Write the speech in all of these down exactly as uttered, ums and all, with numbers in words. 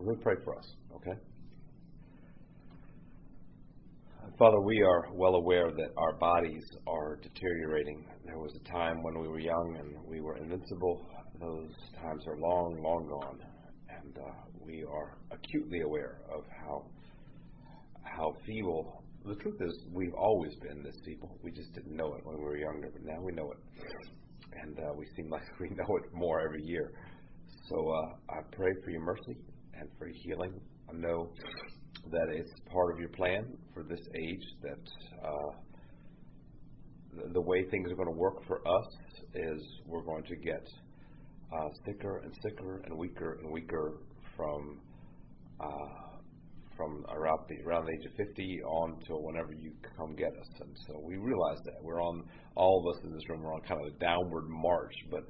Let me pray for us, okay? Father, we are well aware that our bodies are deteriorating. There was a time when we were young and we were invincible. Those times are long, long gone. And uh, we are acutely aware of how how feeble. The truth is, we've always been this feeble. We just didn't know it when we were younger, but now we know it. And uh, we seem like we know it more every year. So uh, I pray for your mercy and for your healing. I know that it's part of your plan for this age, that uh, the, the way things are going to work for us is we're going to get uh, sicker and sicker and weaker and weaker from uh, from around the, around the age of fifty on till whenever you come get us. And so we realize that. We're on, all of us in this room are on kind of a downward march, but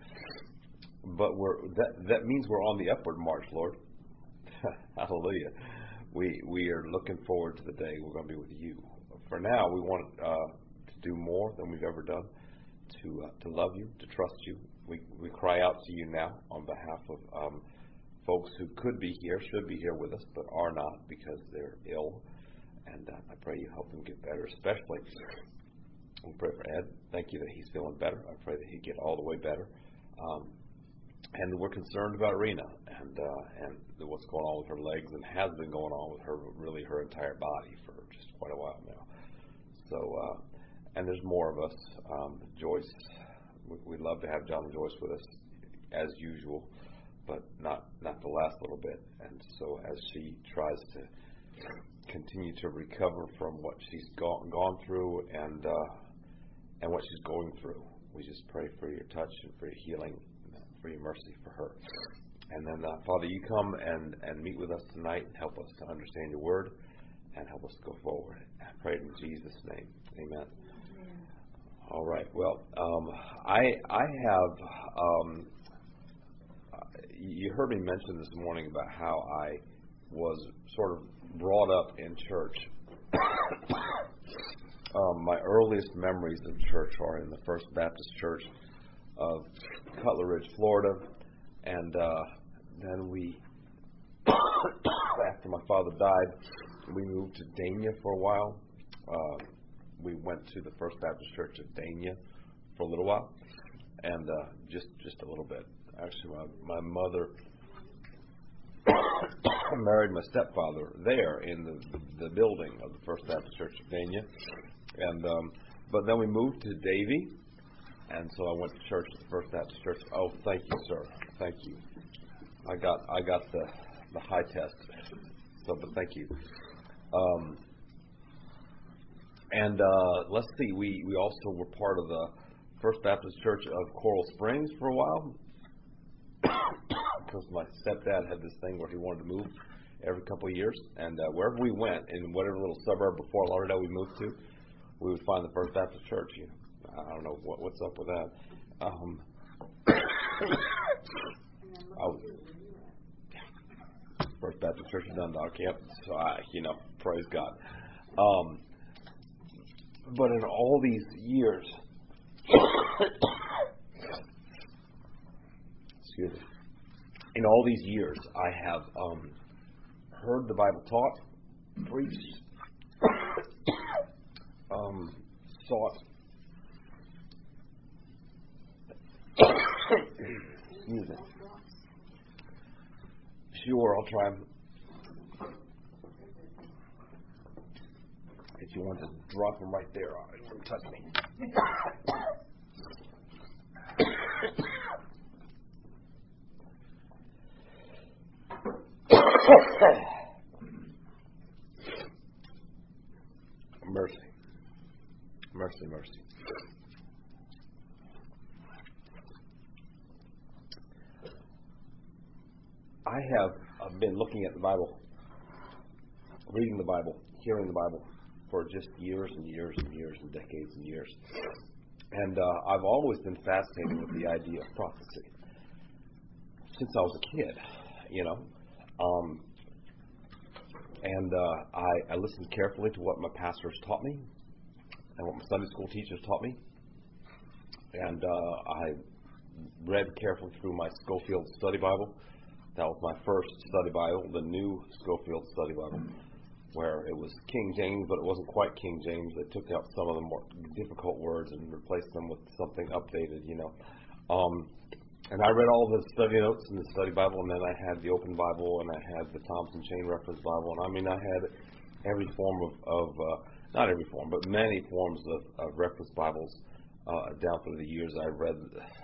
but we're that, that means we're on the upward march, Lord. Hallelujah. We we are looking forward to the day we're going to be with you. For now, we want uh, to do more than we've ever done, to uh, to love you, to trust you. We we cry out to you now on behalf of um, folks who could be here, should be here with us, but are not because they're ill. And uh, I pray you help them get better, especially. We pray for Ed. Thank you that he's feeling better. I pray that he get all the way better. Um, And we're concerned about Rena and uh, and what's going on with her legs, and has been going on with her, really her entire body for just quite a while now. So, uh, and there's more of us. Um, Joyce, we, we'd love to have John and Joyce with us as usual, but not not the last little bit. And so, as she tries to continue to recover from what she's gone gone through and uh, and what she's going through, we just pray for your touch and for your healing, for your mercy for her. And then, uh, Father, you come and, and meet with us tonight and help us to understand your word and help us go forward. I pray it in Jesus' name. Amen. Amen. All right. Well, um, I I have, um, you heard me mention this morning about how I was sort of brought up in church. um, my earliest memories of church are in the First Baptist Church of Cutler Ridge, Florida, and uh, then we, after my father died, we moved to Dania for a while. Uh, we went to the First Baptist Church of Dania for a little while, and uh, just just a little bit. Actually, my, my mother married my stepfather there in the, the the building of the First Baptist Church of Dania, and um, but then we moved to Davie. And so I went to church at the First Baptist Church. Oh, thank you, sir. Thank you. I got I got the the high test. So, but thank you. Um, and uh, let's see. We we also were part of the First Baptist Church of Coral Springs for a while, because my stepdad had this thing where he wanted to move every couple of years, and uh, wherever we went, in whatever little suburb before Lauderdale we moved to, we would find the First Baptist Church. You know. I don't know what, what's up with that. Um, I, First Baptist Church of Dundalk, yep. So I, you know, praise God. Um, but in all these years, excuse me, in all these years, I have um, heard the Bible taught, preached, um, sought. Excuse me. Sure, I'll try. If you want to drop them right there, don't touch me. Mercy. Mercy, mercy. I have uh, been looking at the Bible, reading the Bible, hearing the Bible for just years and years and years and decades and years. And uh, I've always been fascinated with the idea of prophecy since I was a kid, you know. Um, and uh, I, I listened carefully to what my pastors taught me and what my Sunday school teachers taught me. And uh, I read carefully through my Schofield Study Bible. That was my first study Bible, the new Scofield Study Bible, where it was King James, but it wasn't quite King James. They took out some of the more difficult words and replaced them with something updated, you know. Um, and I read all the study notes in the study Bible, and then I had the Open Bible, and I had the Thompson Chain Reference Bible, and I mean, I had every form of, of uh, not every form, but many forms of, of reference Bibles uh, down through the years. I read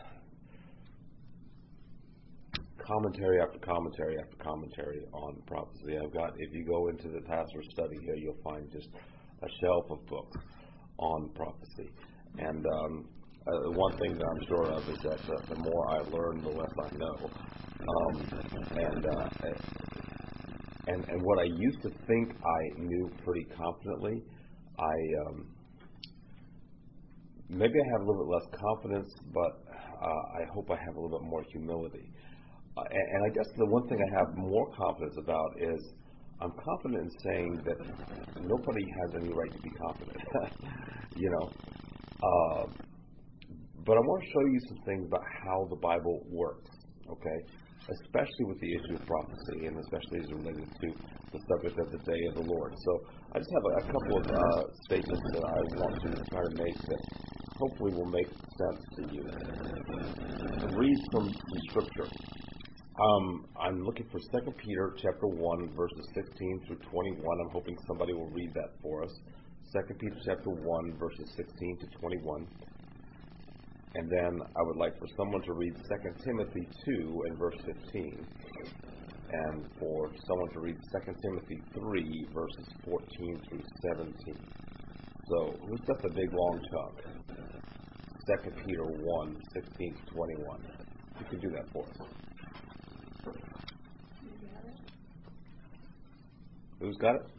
commentary after commentary after commentary on prophecy. I've got, if you go into the pastor's study here, you'll find just a shelf of books on prophecy. And um, uh, one thing that I'm sure of is that uh, the more I learn, the less I know. Um, and, uh, and and what I used to think I knew pretty confidently, I um, maybe I have a little bit less confidence, but uh, I hope I have a little bit more humility. Uh, and, and I guess the one thing I have more confidence about is I'm confident in saying that nobody has any right to be confident, you know. Uh, but I want to show you some things about how the Bible works, okay? Especially with the issue of prophecy, and especially as related to the subject of the day of the Lord. So I just have a, a couple of uh, statements that I want to try to make that hopefully will make sense to you. Read from the Scripture. Um, I'm looking for Second Peter chapter one, verses sixteen through twenty-one. I'm hoping somebody will read that for us. Second Peter chapter one, verses sixteen to twenty-one. And then I would like for someone to read Second Timothy two and verse fifteen. And for someone to read Second Timothy three, verses fourteen through seventeen. So, who's got the big long chunk? Second Peter one, sixteen to twenty-one. You can do that for us. Who's got it?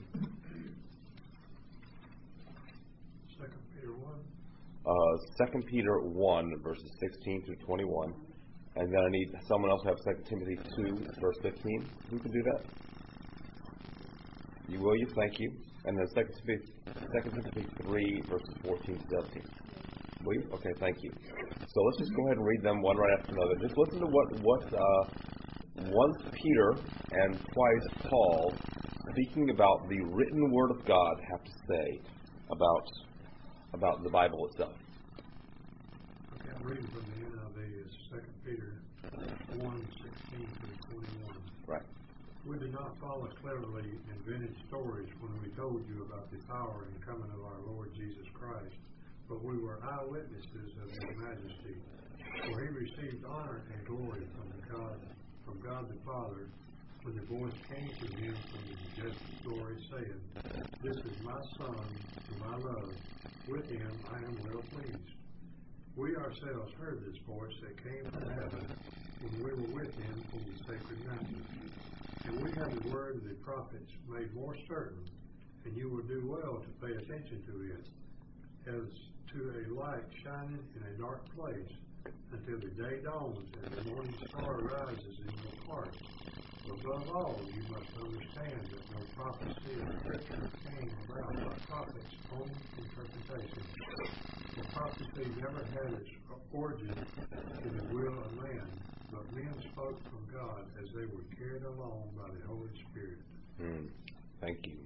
Second Peter one. Uh, Second Peter one, verses sixteen through twenty-one. And then I need someone else to have Second Timothy two, verse fifteen. Who can do that? You will, you? Thank you. And then Second Timothy, Second Timothy three, verses fourteen to seventeen. Will you? Okay, thank you. So let's just go ahead and read them one right after another. Just listen to what, what uh, once Peter and twice Paul, speaking about the written Word of God, have to say about about the Bible itself. Okay, I'm reading from the N I V. It's Second Peter one, sixteen through twenty-one. Right. We did not follow cleverly invented stories when we told you about the power and coming of our Lord Jesus Christ, but we were eyewitnesses of His majesty. For He received honor and glory from God, from God the Father, when the voice came to Him from the majestic glory, saying, "This is my Son, whom I love. With Him I am well pleased." We ourselves heard this voice that came from heaven when we were with Him in the sacred mountain. And we have the word of the prophets made more certain, and you will do well to pay attention to it, as to a light shining in a dark place, until the day dawns and the morning star rises in your heart. Above all, you must understand that no prophecy of Scripture came about by prophets' own interpretation. For prophecy never had its origin in the will of man, but men spoke from God as they were carried along by the Holy Spirit. Mm, thank you.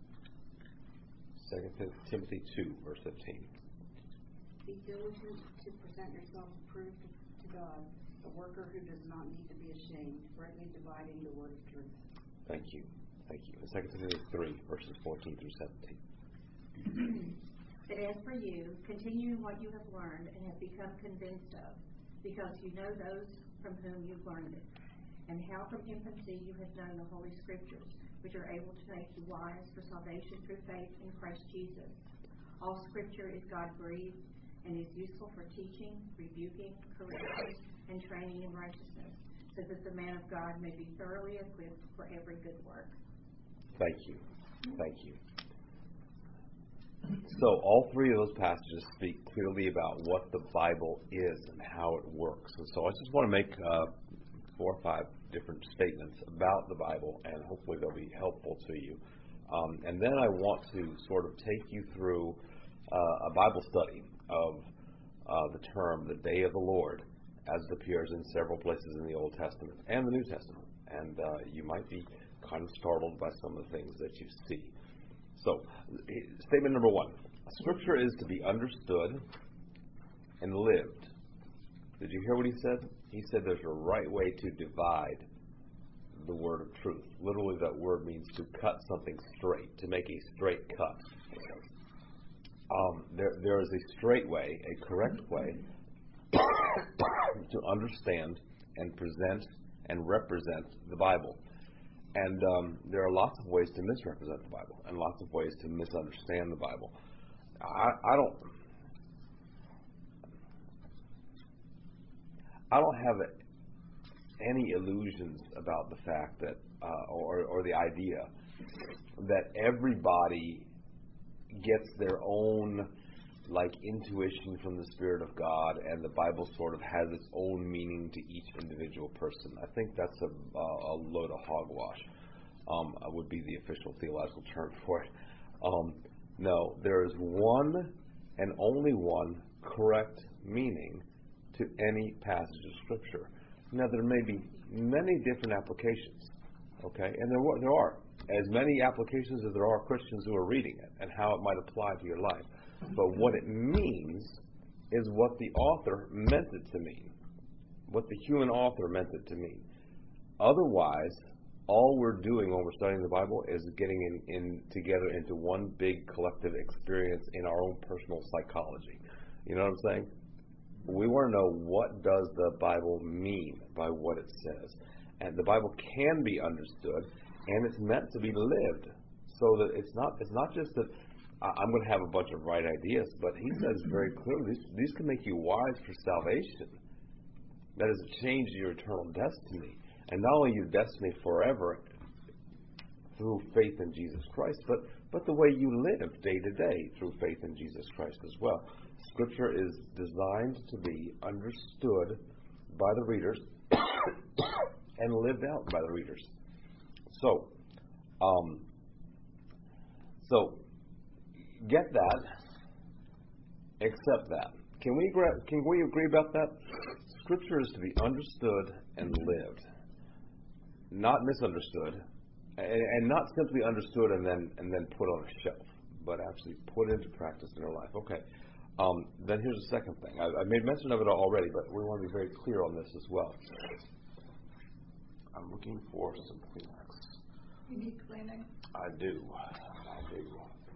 Second Timothy two, verse fifteen. Be diligent to present yourself approved to God, a worker who does not need to be ashamed, rightly dividing the word of truth. Thank you. Thank you. Second Timothy three, verses fourteen through seventeen. But as for you, continue in what you have learned and have become convinced of, because you know those from whom you've learned it, and how from infancy you have known the Holy Scriptures, which are able to make you wise for salvation through faith in Christ Jesus. All Scripture is God-breathed and is useful for teaching, rebuking, correcting, and training in righteousness, so that the man of God may be thoroughly equipped for every good work. Thank you. Thank you. So all three of those passages speak clearly about what the Bible is and how it works. And so I just want to make uh, four or five different statements about the Bible, and hopefully they'll be helpful to you. Um, and then I want to sort of take you through uh, a Bible study of uh, the term, the day of the Lord, as it appears in several places in the Old Testament and the New Testament. and uh, you might be kind of startled by some of the things that you see. So, statement number one, Scripture is to be understood and lived. Did you hear what he said? He said there's a right way to divide the word of truth. Literally, that word means to cut something straight, to make a straight cut. Um, there, there is a straight way, a correct way to understand and present and represent the Bible. And um, there are lots of ways to misrepresent the Bible and lots of ways to misunderstand the Bible. I, I don't I don't have any illusions about the fact that, uh, or, or the idea that everybody gets their own like intuition from the Spirit of God, and the Bible sort of has its own meaning to each individual person. I think that's a, a load of hogwash. Um, would be the official theological term for it. Um, no, there is one and only one correct meaning to any passage of Scripture. Now, there may be many different applications, okay, and there there are as many applications as there are Christians who are reading it and how it might apply to your life. But what it means is what the author meant it to mean, what the human author meant it to mean. Otherwise, all we're doing when we're studying the Bible is getting in, in together into one big collective experience in our own personal psychology. You know what I'm saying? We want to know, what does the Bible mean by what it says? And the Bible can be understood, and it's meant to be lived, so that it's not it's not just that I'm going to have a bunch of right ideas, but he says very clearly, these, these can make you wise for salvation. That is, change your eternal destiny. And not only your destiny forever through faith in Jesus Christ, but, but the way you live day to day through faith in Jesus Christ as well. Scripture is designed to be understood by the readers and lived out by the readers. So, um, so get that, accept that. Can we agree, can we agree about that? Scripture is to be understood and lived, not misunderstood, and, and not simply understood and then and then put on a shelf, but actually put into practice in our life. Okay. Um, then here's the second thing. I, I made mention of it already, but we want to be very clear on this as well. I'm looking for some Kleenex. You need cleaning? I do. I do.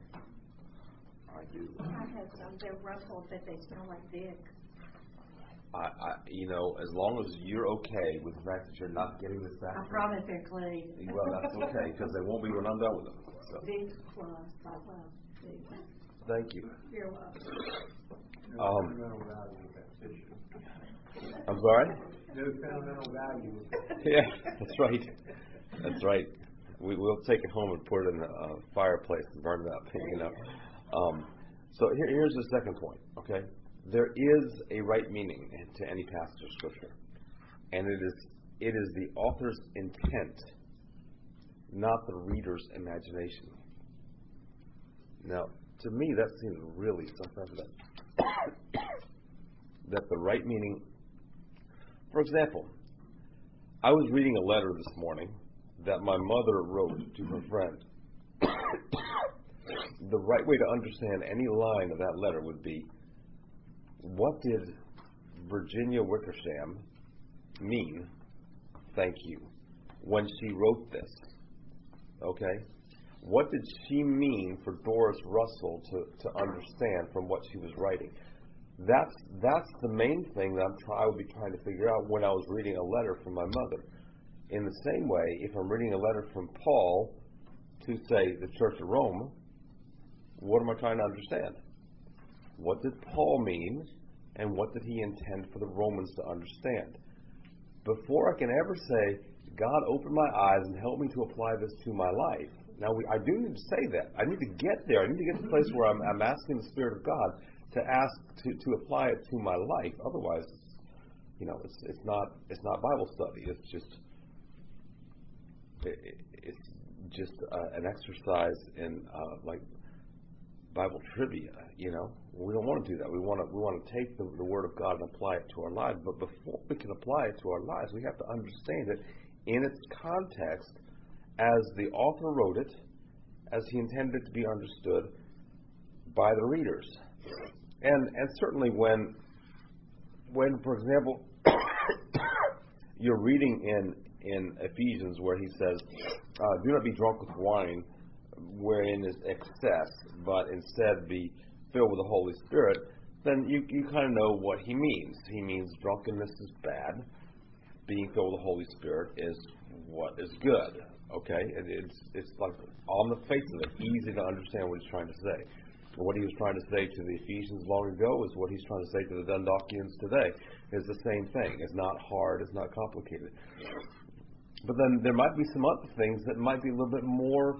I do. I have some. They're rumpled, but they smell like Vicks. I, I, you know, as long as you're okay with the fact that you're not getting this back. I promise they're clean. Well, that's okay, because they won't be when I'm done with them. So. Vicks Plus. I love Vicks. Thank you. You're welcome. No Um, sentimental value with that tissue. I'm sorry? No sentimental value with that. Yeah, that's right. That's right. We, we'll take it home and put it in the uh, fireplace and burn it up, you know. Um, so here, here's the second point, okay? There is a right meaning to any passage of Scripture, and it is it is the author's intent, not the reader's imagination. Now, to me, that seems really self-evident. That the right meaning, for example, I was reading a letter this morning that my mother wrote to her friend. The right way to understand any line of that letter would be, what did Virginia Wickersham mean, thank you, when she wrote this? Okay? What did she mean for Doris Russell to, to understand from what she was writing? That's that's the main thing that I'm try, I would be trying to figure out when I was reading a letter from my mother. In the same way, if I'm reading a letter from Paul to, say, the Church of Rome, what am I trying to understand? What did Paul mean, and what did he intend for the Romans to understand? Before I can ever say, God, open my eyes and help me to apply this to my life. Now, we, I do need to say that. I need to get there. I need to get to the place where I'm, I'm asking the Spirit of God to ask to, to apply it to my life. Otherwise, it's, you know, it's it's not it's not Bible study. It's just it, it's just uh, an exercise in uh, like Bible trivia. You know, we don't want to do that. We want to we want to take the, the Word of God and apply it to our lives. But before we can apply it to our lives, we have to understand it in its context as the author wrote it, as he intended it to be understood by the readers. And and certainly when, when for example, you're reading in, in Ephesians where he says, uh, do not be drunk with wine, wherein is excess, but instead be filled with the Holy Spirit, then you, you kind of know what he means. He means drunkenness is bad. Being filled with the Holy Spirit is what is good. Okay? It, it's, it's like on the face of it, easy to understand what he's trying to say. What he was trying to say to the Ephesians long ago is what he's trying to say to the Dundalkians today. It's the same thing. It's not hard. It's not complicated. But then there might be some other things that might be a little bit more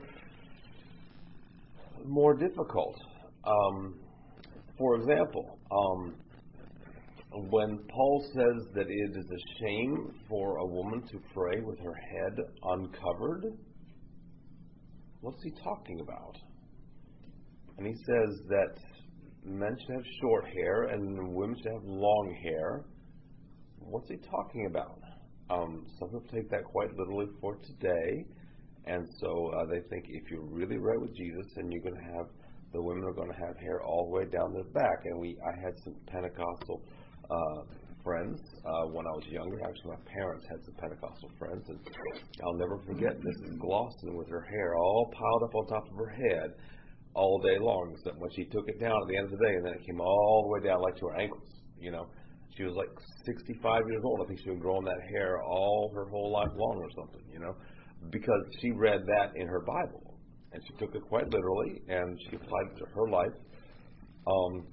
more difficult. Um, for example, um, when Paul says that it is a shame for a woman to pray with her head uncovered, what's he talking about? And he says that men should have short hair and women should have long hair. What's he talking about? Um, some people take that quite literally for today, and so uh, they think if you're really right with Jesus, then you're going to have, the women are going to have hair all the way down their back. And we, I had some Pentecostal uh, friends uh, when I was younger. Actually, my parents had some Pentecostal friends, and I'll never forget Missus Glosson with her hair all piled up on top of her head all day long, except when she took it down at the end of the day, and then it came all the way down like to her ankles, you know. She was like sixty-five years old. I think she had been growing that hair all her whole life long or something, you know, because she read that in her Bible, and she took it quite literally, and she applied it to her life. Um,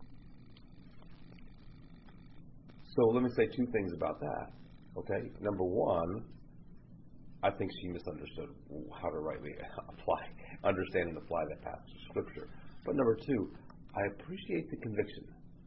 so let me say two things about that, okay? Number one, I think she misunderstood how to rightly apply, understand and apply that passage of Scripture. But number two, I appreciate the conviction.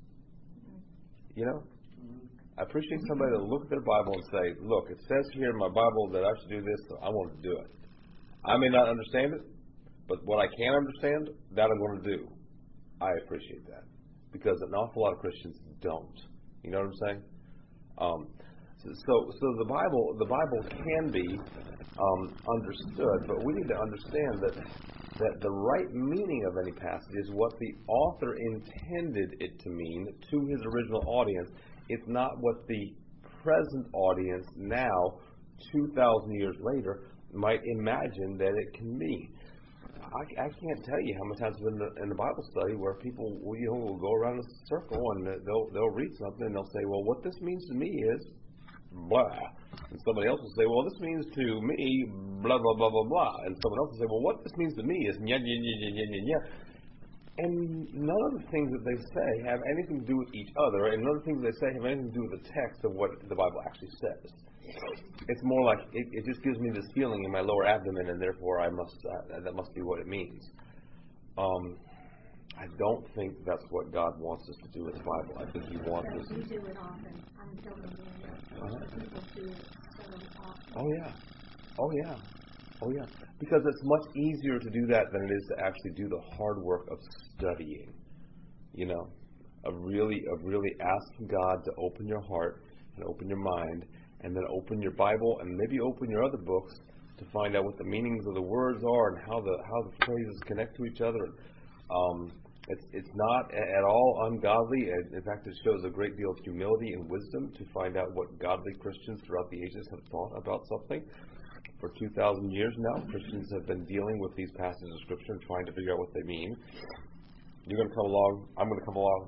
You know, I appreciate somebody to look at their Bible and say, look, it says here in my Bible that I should do this, so I want to do it. I may not understand it, but what I can understand, that I'm going to do. I appreciate that, because an awful lot of Christians don't. You know what I'm saying? Um, so, so the Bible, the Bible can be um, understood, but we need to understand that that the right meaning of any passage is what the author intended it to mean to his original audience. It's not what the present audience now, two thousand years later, might imagine that it can mean. I, I can't tell you how many times I've been in the, in the Bible study where people will, you know, will go around in a circle and they'll they'll read something and they'll say, well, what this means to me is blah. And somebody else will say, well, this means to me blah, blah, blah, blah, blah. And someone else will say, well, what this means to me is nya, nya, nya, nya, nya, nya, nya. And none of the things that they say have anything to do with each other, and none of the things they say have anything to do with the text of what the Bible actually says. It's more like it, it just gives me this feeling in my lower abdomen, and therefore I must uh, that must be what it means. Um, I don't think that's what God wants us to do with the Bible. I think He wants us. We do it often. I'm telling you. Uh-huh. People do it so often. Oh yeah, oh yeah, oh yeah. Because it's much easier to do that than it is to actually do the hard work of studying. You know, of really, of really asking God to open your heart and open your mind, and then open your Bible and maybe open your other books to find out what the meanings of the words are and how the how the phrases connect to each other. Um, It's it's not at all ungodly. In fact, it shows a great deal of humility and wisdom to find out what godly Christians throughout the ages have thought about something. For two thousand years now, Christians have been dealing with these passages of Scripture and trying to figure out what they mean. You're going to come along, I'm going to come along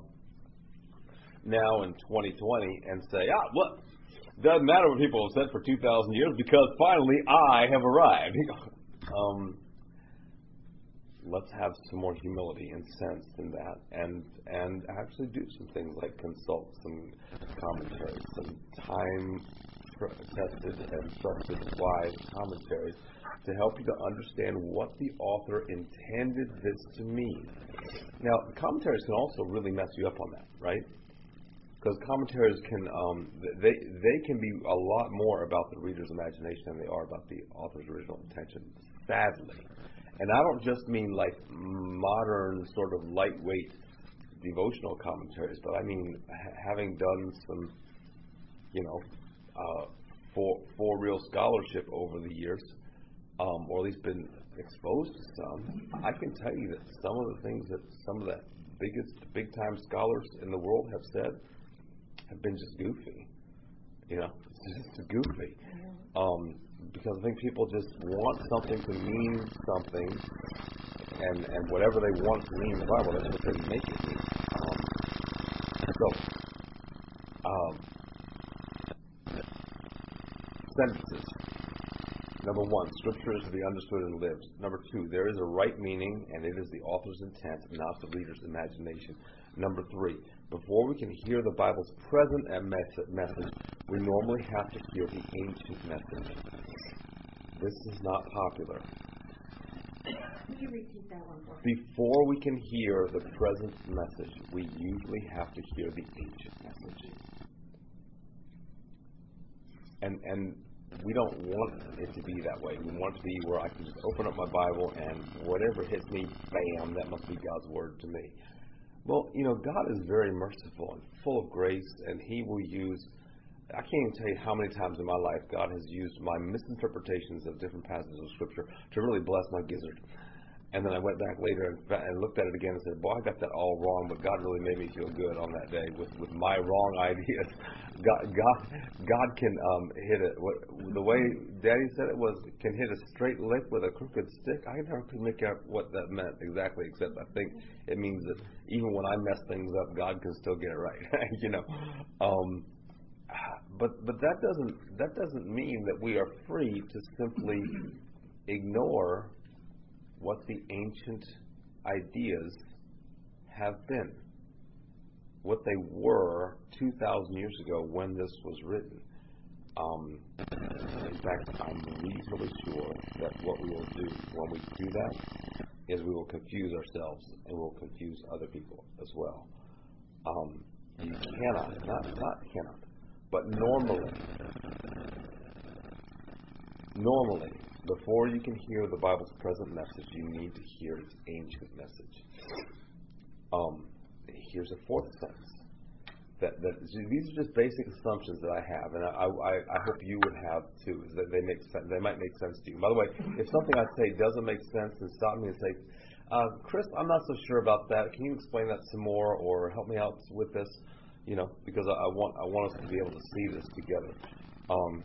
now in twenty twenty and say, ah, look, doesn't matter what people have said for two thousand years because finally I have arrived. um, Let's have some more humility and sense in that, and and actually do some things like consult some commentaries, some time-tested and trusted, wise commentaries to help you to understand what the author intended this to mean. Now, commentaries can also really mess you up on that, right? Because commentaries can um, they they can be a lot more about the reader's imagination than they are about the author's original intention. Sadly. And I don't just mean like modern sort of lightweight devotional commentaries, but I mean ha- having done some, you know, uh, for for real scholarship over the years, um, or at least been exposed to some, I can tell you that some of the things that some of the biggest big time scholars in the world have said have been just goofy. You know, it's just goofy. Um, because I think people just want something to mean something, and and whatever they want to mean in the Bible, that's what they make it mean. Um, so, um, sentences. Number one, Scripture is to be understood and lived. Number two, there is a right meaning, and it is the author's intent, not the reader's imagination. Number three, before we can hear the Bible's present message, we normally have to hear the ancient message. This is not popular. Could you repeat that one more? Before we can hear the present message, we usually have to hear the ancient message. And and we don't want it to be that way. We want it to be where I can just open up my Bible and whatever hits me, bam, that must be God's Word to me. Well, you know, God is very merciful and full of grace, and He will use, I can't even tell you how many times in my life God has used my misinterpretations of different passages of Scripture to really bless my gizzard. And then I went back later and, and looked at it again and said, boy, I got that all wrong, but God really made me feel good on that day with, with my wrong ideas. God God, God can um, hit it. What, the way Daddy said it was, can hit a straight lick with a crooked stick. I never could make out what that meant exactly, except I think it means that even when I mess things up, God can still get it right. you know, um, but but that doesn't that doesn't mean that we are free to simply ignore what the ancient ideas have been, what they were two thousand years ago when this was written. Um, in fact, I'm reasonably sure that what we will do when we do that is we will confuse ourselves and we'll confuse other people as well. Um, you cannot, not, not cannot, but normally, normally, before you can hear the Bible's present message, you need to hear its ancient message. Um, here's a fourth sense. That, that these are just basic assumptions that I have, and I, I, I hope you would have too. Is that they make sense? They might make sense to you. By the way, if something I say doesn't make sense, then stop me and say, uh, "Chris, I'm not so sure about that. Can you explain that some more, or help me out with this?" You know, because I, I want I want us to be able to see this together. Um,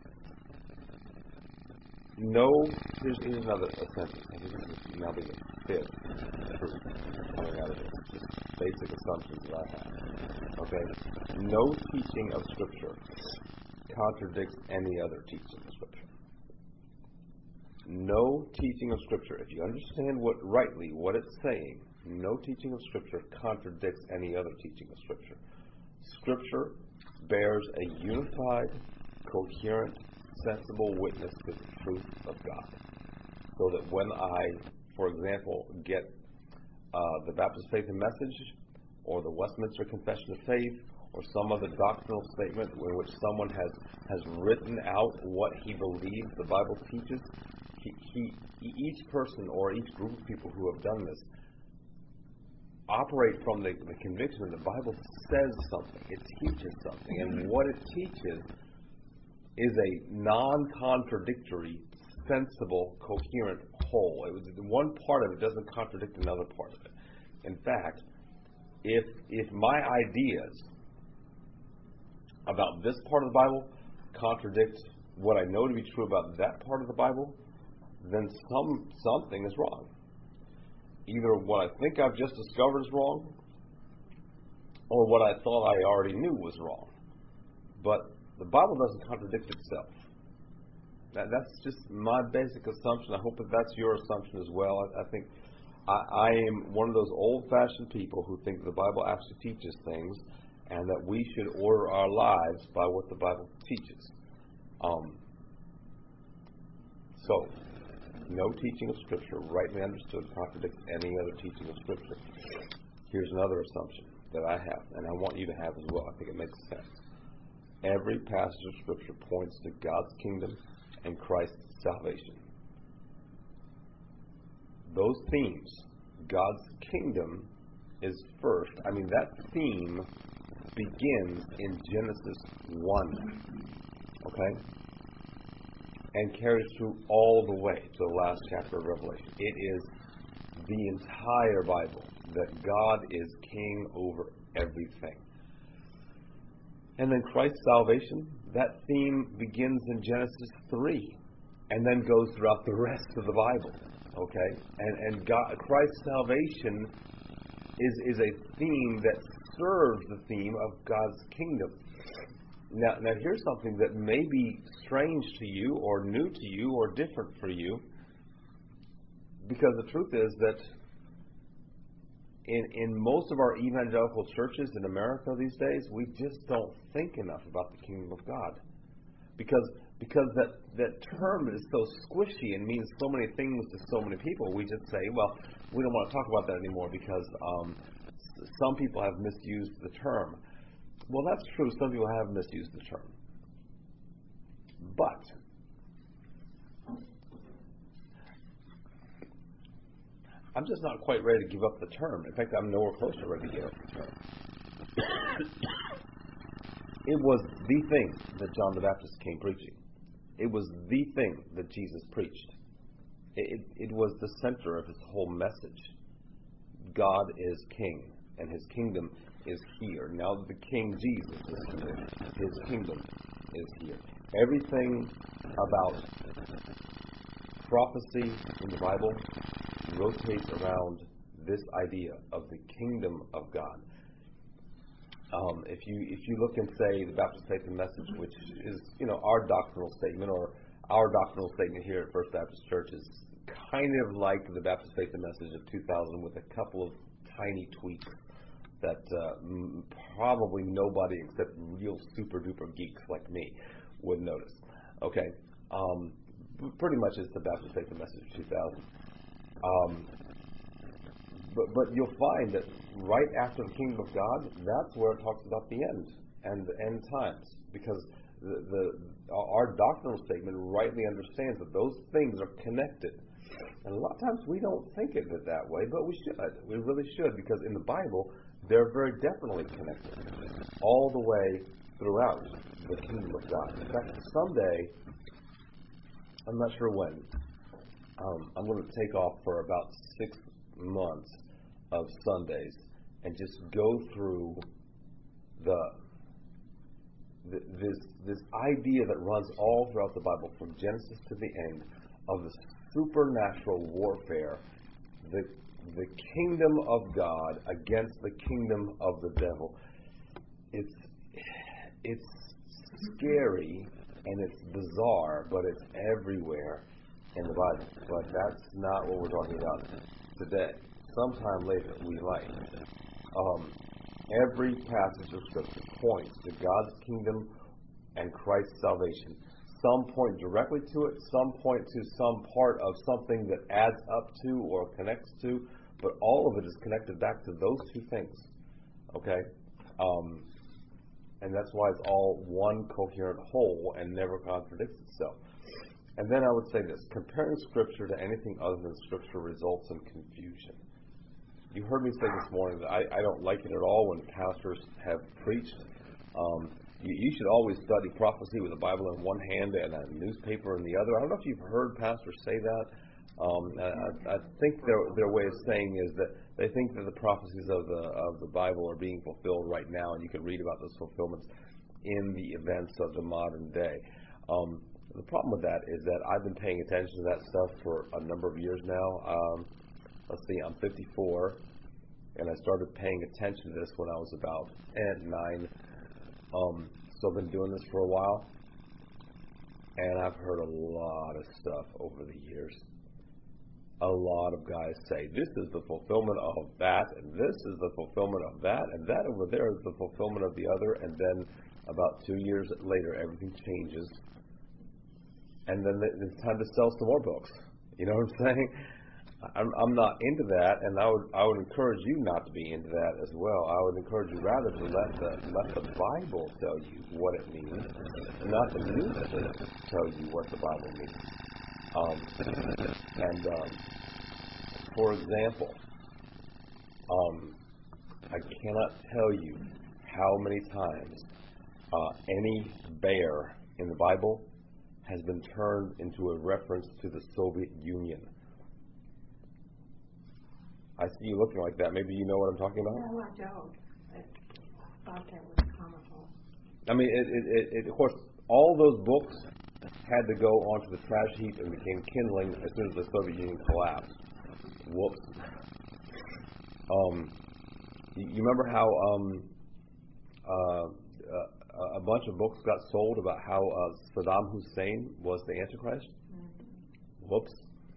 No, here's, here's another sentence. I think this is now the fifth truth coming out of this. Just basic assumptions that I have. Okay? No teaching of Scripture contradicts any other teaching of Scripture. No teaching of Scripture, if you understand what rightly what it's saying, no teaching of Scripture contradicts any other teaching of Scripture. Scripture bears a unified, coherent, sensible witness to the truth of God. So that when I, for example, get uh, the Baptist Faith and Message or the Westminster Confession of Faith or some other doctrinal statement in which someone has, has written out what he believes the Bible teaches, he, he, each person or each group of people who have done this operate from the, the conviction that the Bible says something. It teaches something. And what it teaches is a non-contradictory, sensible, coherent whole. It was one part of it doesn't contradict another part of it. In fact, if if my ideas about this part of the Bible contradict what I know to be true about that part of the Bible, then some something is wrong. Either what I think I've just discovered is wrong, or what I thought I already knew was wrong. But the Bible doesn't contradict itself. That, that's just my basic assumption. I hope that that's your assumption as well. I, I think I, I am one of those old-fashioned people who think the Bible actually teaches things, and that we should order our lives by what the Bible teaches. Um, so, no teaching of Scripture, rightly understood, contradicts any other teaching of Scripture. Here's another assumption that I have, and I want you to have as well. I think it makes sense. Every passage of Scripture points to God's kingdom and Christ's salvation. Those themes, God's kingdom is first. I mean, that theme begins in Genesis one. Okay? and carries through all the way to the last chapter of Revelation. It is the entire Bible that God is king over everything. And then Christ's salvation, that theme begins in Genesis three and then goes throughout the rest of the Bible. Okay? And and God, Christ's salvation is, is a theme that serves the theme of God's kingdom. Now, now here's something that may be strange to you or new to you or different for you, because the truth is that in in most of our evangelical churches in America these days, we just don't think enough about the kingdom of God. Because because that, that term is so squishy and means so many things to so many people, we just say, well, we don't want to talk about that anymore because um, some people have misused the term. Well, that's true. Some people have misused the term. But I'm just not quite ready to give up the term. In fact, I'm nowhere close to ready to give up the term. It was the thing that John the Baptist came preaching. It was the thing that Jesus preached. It, it, it was the center of his whole message. God is king, and his kingdom is here. Now that the King Jesus is here, his kingdom is here. Everything about prophecy in the Bible rotates around this idea of the kingdom of God. Um, if you if you look and say the Baptist Faith and Message, which is you know our doctrinal statement, or our doctrinal statement here at First Baptist Church is kind of like the Baptist Faith and Message of two thousand with a couple of tiny tweaks that uh, m- probably nobody except real super duper geeks like me would notice. Okay, um, pretty much it's the Baptist Faith and Message of two thousand. Um, but but you'll find that right after the kingdom of God, that's where it talks about the end and the end times, because the, the our doctrinal statement rightly understands that those things are connected. And a lot of times we don't think of it that way, but we should. We really should, because in the Bible, they're very definitely connected all the way throughout the kingdom of God. In fact, someday, I'm not sure when, um, I'm going to take off for about six months of Sundays and just go through the, the this this idea that runs all throughout the Bible, from Genesis to the end, of the supernatural warfare, the the kingdom of God against the kingdom of the devil. It's it's scary and it's bizarre, but it's everywhere in the Bible. But that's not what we're talking about today. Sometime later, we might. Um, every passage of Scripture points to God's kingdom and Christ's salvation. Some point directly to it, some point to some part of something that adds up to or connects to, but all of it is connected back to those two things. Okay? Um, and that's why it's all one coherent whole and never contradicts itself. And then I would say this: comparing Scripture to anything other than Scripture results in confusion. You heard me say this morning that I, I don't like it at all when pastors have preached. Um, you, you should always study prophecy with the Bible in one hand and a newspaper in the other. I don't know if you've heard pastors say that. Um, I, I think their their way of saying is that they think that the prophecies of the of the Bible are being fulfilled right now, and you can read about those fulfillments in the events of the modern day. Um, the problem with that is that I've been paying attention to that stuff for a number of years now. Um, let's see, I'm fifty-four, and I started paying attention to this when I was about eh, nine. Um, so I've been doing this for a while, and I've heard a lot of stuff over the years. A lot of guys say, this is the fulfillment of that, and this is the fulfillment of that, and that over there is the fulfillment of the other, and then about two years later, everything changes, and then it's time to sell some more books. You know what I'm saying? I'm, I'm not into that, and I would I would encourage you not to be into that as well. I would encourage you rather to let the let the Bible tell you what it means, and not the newspaper tell you what the Bible means. Um, and um, for example, um, I cannot tell you how many times uh, any bear in the Bible has been turned into a reference to the Soviet Union. I see you looking like that. Maybe you know what I'm talking about? No, I don't. I thought that was comical. I mean, it, it, it, it, of course, all those books had to go onto the trash heap and became kindling as soon as the Soviet Union collapsed. Whoops. Um, you, you remember how um, uh, uh, a bunch of books got sold about how uh, Saddam Hussein was the Antichrist? Mm-hmm. Whoops.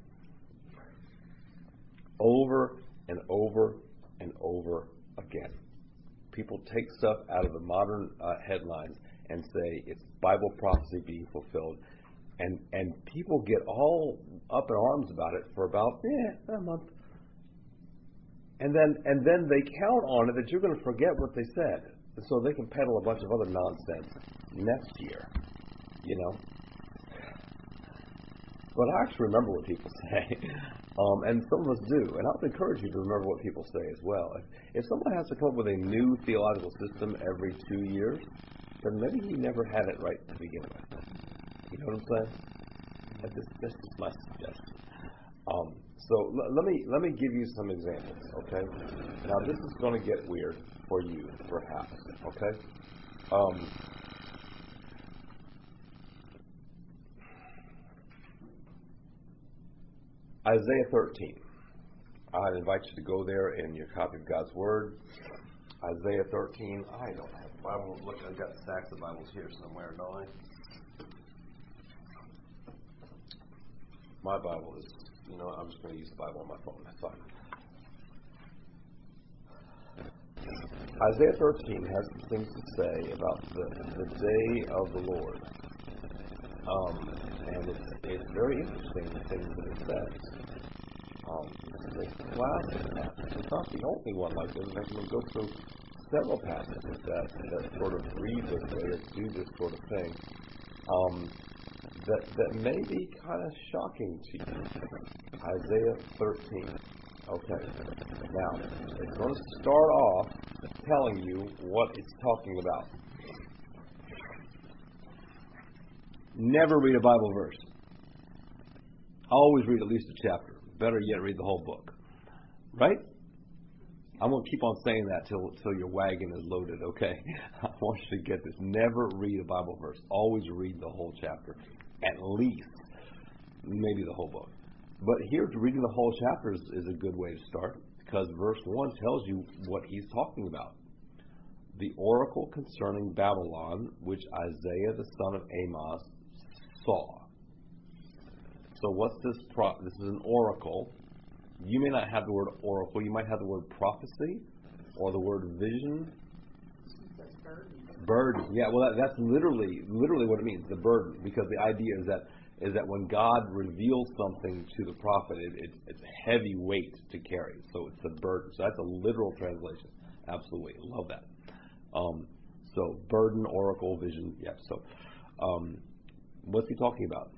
Over and over and over again. People take stuff out of the modern uh, headlines and say it's Bible prophecy being fulfilled. And and people get all up in arms about it for about eh, a month. And then and then they count on it that you're going to forget what they said. And so they can peddle a bunch of other nonsense next year. You know? But I actually remember what people say. Um, and some of us do. And I would encourage you to remember what people say as well. If, if someone has to come up with a new theological system every two years, then maybe he never had it right to begin with. You know what I'm saying? That's just, that's just my suggestion. Um, so l- let me let me give you some examples, okay? Now this is going to get weird for you, perhaps, okay? Um, Isaiah thirteen. I invite you to go there in your copy of God's Word. Isaiah thirteen. I don't have a Bible. Look, I've got stacks of Bibles here somewhere, don't I? My Bible is, you know, I'm just going to use the Bible on my phone. That's fine. Isaiah thirteen has some things to say about the, the day of the Lord. Um, and it's, it's very interesting, the things that it says. Um, it's a classic passage. It's not the only one like this. I'm going to go through several passages that, that sort of read this way or do this sort of thing. Um, that, that may be kind of shocking to you. Isaiah thirteen. Okay. Now, it's going to start off telling you what it's talking about. Never read a Bible verse. Always read at least a chapter. Better yet, read the whole book. Right? I'm going to keep on saying that till till your wagon is loaded, okay? I want you to get this. Never read a Bible verse. Always read the whole chapter. At least. Maybe the whole book. But here, reading the whole chapter is, is a good way to start, because verse one tells you what he's talking about. The oracle concerning Babylon, which Isaiah the son of Amos saw. So what's this? Pro- this is an oracle. You may not have the word oracle. You might have the word prophecy or the word vision. Burden. Burden. Yeah. Well, that, that's literally literally what it means. The burden, because the idea is that is that when God reveals something to the prophet, it, it, it's a heavy weight to carry. So it's a burden. So that's a literal translation. Absolutely, love that. Um, so burden, oracle, vision. Yeah. So um, what's he talking about?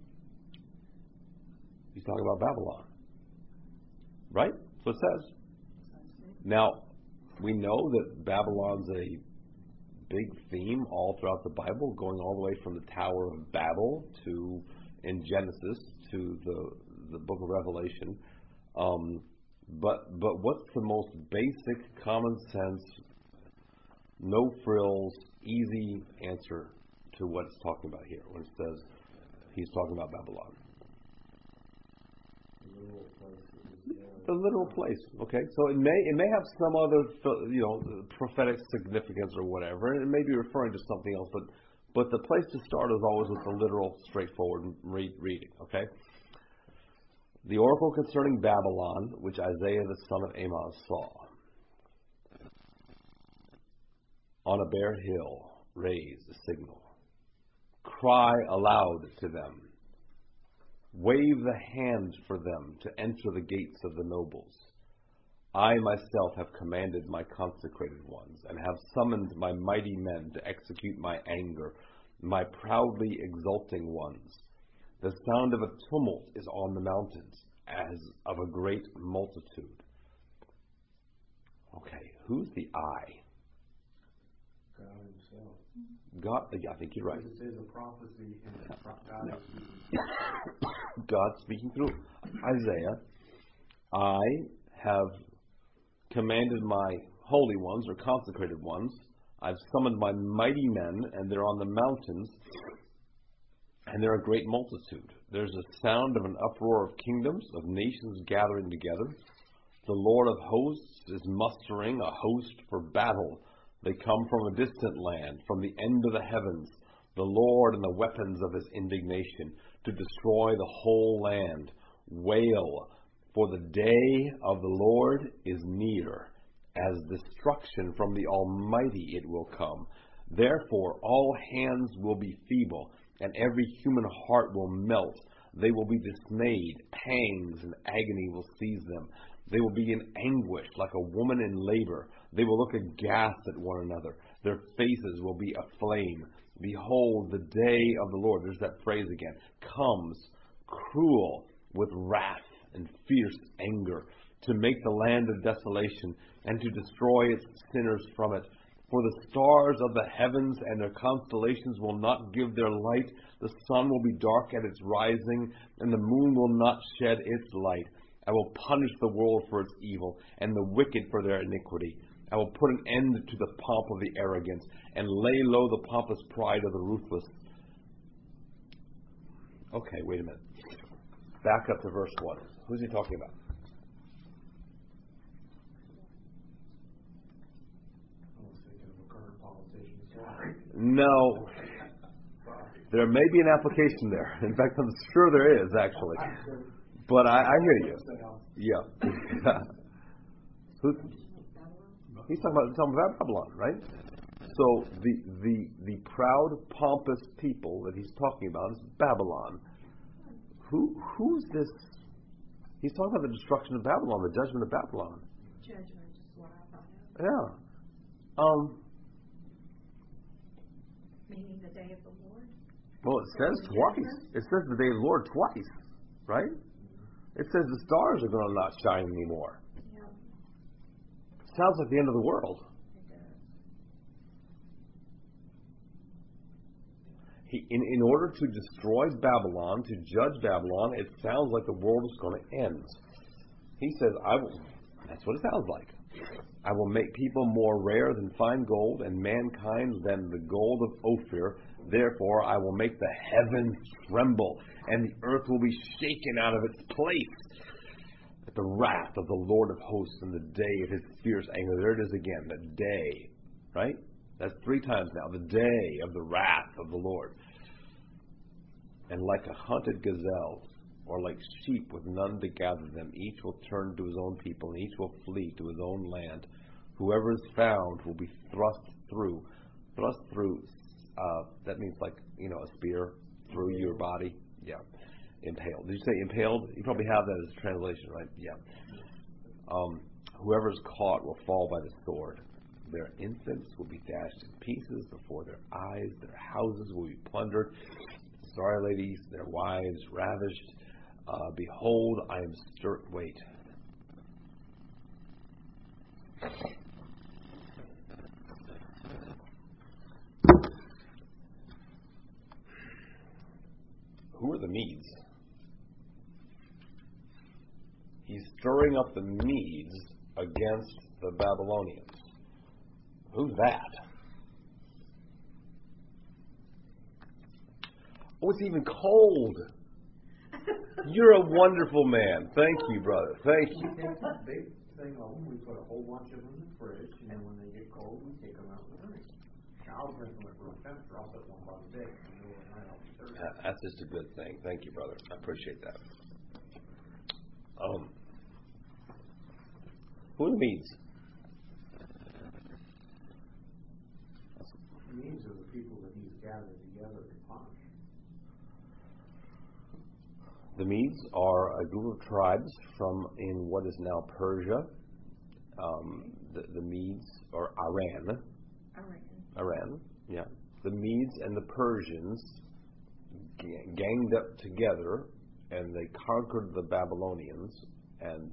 He's talking about Babylon. Right? So it says. Now, we know that Babylon's a big theme all throughout the Bible, going all the way from the Tower of Babel to, in Genesis, to the the book of Revelation. Um, but but what's the most basic, common sense, no frills, easy answer to what it's talking about here when it says he's talking about Babylon? The literal place, okay. So it may it may have some other, you know, prophetic significance or whatever, and it may be referring to something else. But but the place to start is always with the literal, straightforward read, reading, okay. The oracle concerning Babylon, which Isaiah the son of Amos saw. On a bare hill, raise a signal. Cry aloud to them. Wave the hand for them to enter the gates of the nobles. I myself have commanded my consecrated ones, and have summoned my mighty men to execute my anger, my proudly exulting ones. The sound of a tumult is on the mountains, as of a great multitude. Okay, who's the I? God himself. God, I think you're right. Because it says a prophecy and God is speaking. God speaking through Isaiah. I have commanded my holy ones or consecrated ones. I've summoned my mighty men, and they're on the mountains, and they're a great multitude. There's a sound of an uproar of kingdoms, of nations gathering together. The Lord of hosts is mustering a host for battle. They come from a distant land, from the end of the heavens, the Lord and the weapons of his indignation, to destroy the whole land. Wail, for the day of the Lord is near. As destruction from the Almighty it will come. Therefore all hands will be feeble, and every human heart will melt. They will be dismayed. Pangs and agony will seize them. They will be in anguish like a woman in labor. They will look aghast at one another. Their faces will be aflame. Behold, the day of the Lord, there's that phrase again, comes cruel with wrath and fierce anger, to make the land a desolation and to destroy its sinners from it. For the stars of the heavens and their constellations will not give their light. The sun will be dark at its rising, and the moon will not shed its light. I will punish the world for its evil, and the wicked for their iniquity. I will put an end to the pomp of the arrogant, and lay low the pompous pride of the ruthless. Okay, wait a minute. Back up to verse one. Who's he talking about? No. There may be an application there. In fact, I'm sure there is, actually. But I, I hear you. Yeah. Who, he's talking about, talking about Babylon, right? So the, the, the proud, pompous people that he's talking about is Babylon. Who Who is this? He's talking about the destruction of Babylon, the judgment of Babylon. Judgment is what I thought of. Yeah. Um... Meaning the day of the Lord? Well, it says twice. It says the day of the Lord twice, right? It says the stars are going to not shine anymore. Yeah. Sounds like the end of the world. It does. He, in, in order to destroy Babylon, to judge Babylon, it sounds like the world is going to end. He says, I will, that's what it sounds like. I will make people more rare than fine gold, and mankind than the gold of Ophir. Therefore, I will make the heavens tremble, and the earth will be shaken out of its place at the wrath of the Lord of hosts in the day of his fierce anger. There it is again, the day, right? That's three times now, the day of the wrath of the Lord. And like a hunted gazelle, or like sheep with none to gather them, each will turn to his own people, and each will flee to his own land. Whoever is found will be thrust through. Thrust through, uh, that means like, you know, a spear through your body. Yeah. Impaled. Did you say impaled? You probably have that as a translation, right? Yeah. Um, whoever is caught will fall by the sword. Their infants will be dashed in pieces before their eyes. Their houses will be plundered. Sorry, ladies, their wives ravished. Uh, behold, I am stir. Wait. Who are the Medes? He's stirring up the Medes against the Babylonians. Who's that? Oh, it's even cold. You're a wonderful man. Thank you, brother. Thank you. We take that big thing home, we put a whole bunch of them in the fridge, and then when they get cold, we take them out in the morning. I'll drink them at room temperature. I'll put one by the day. That's just a good thing. Thank you, brother. I appreciate that. Um, who are the Medes? The Medes are the people that he's gathered together to punish. The Medes are a group of tribes from in what is now Persia. Um, the, the Medes, or Iran. Iran. Iran, yeah. The Medes and the Persians g- ganged up together, and they conquered the Babylonians, and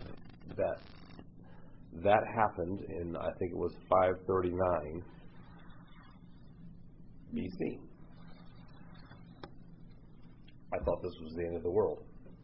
that that happened in, I think it was five thirty-nine. B C. I thought this was the end of the world.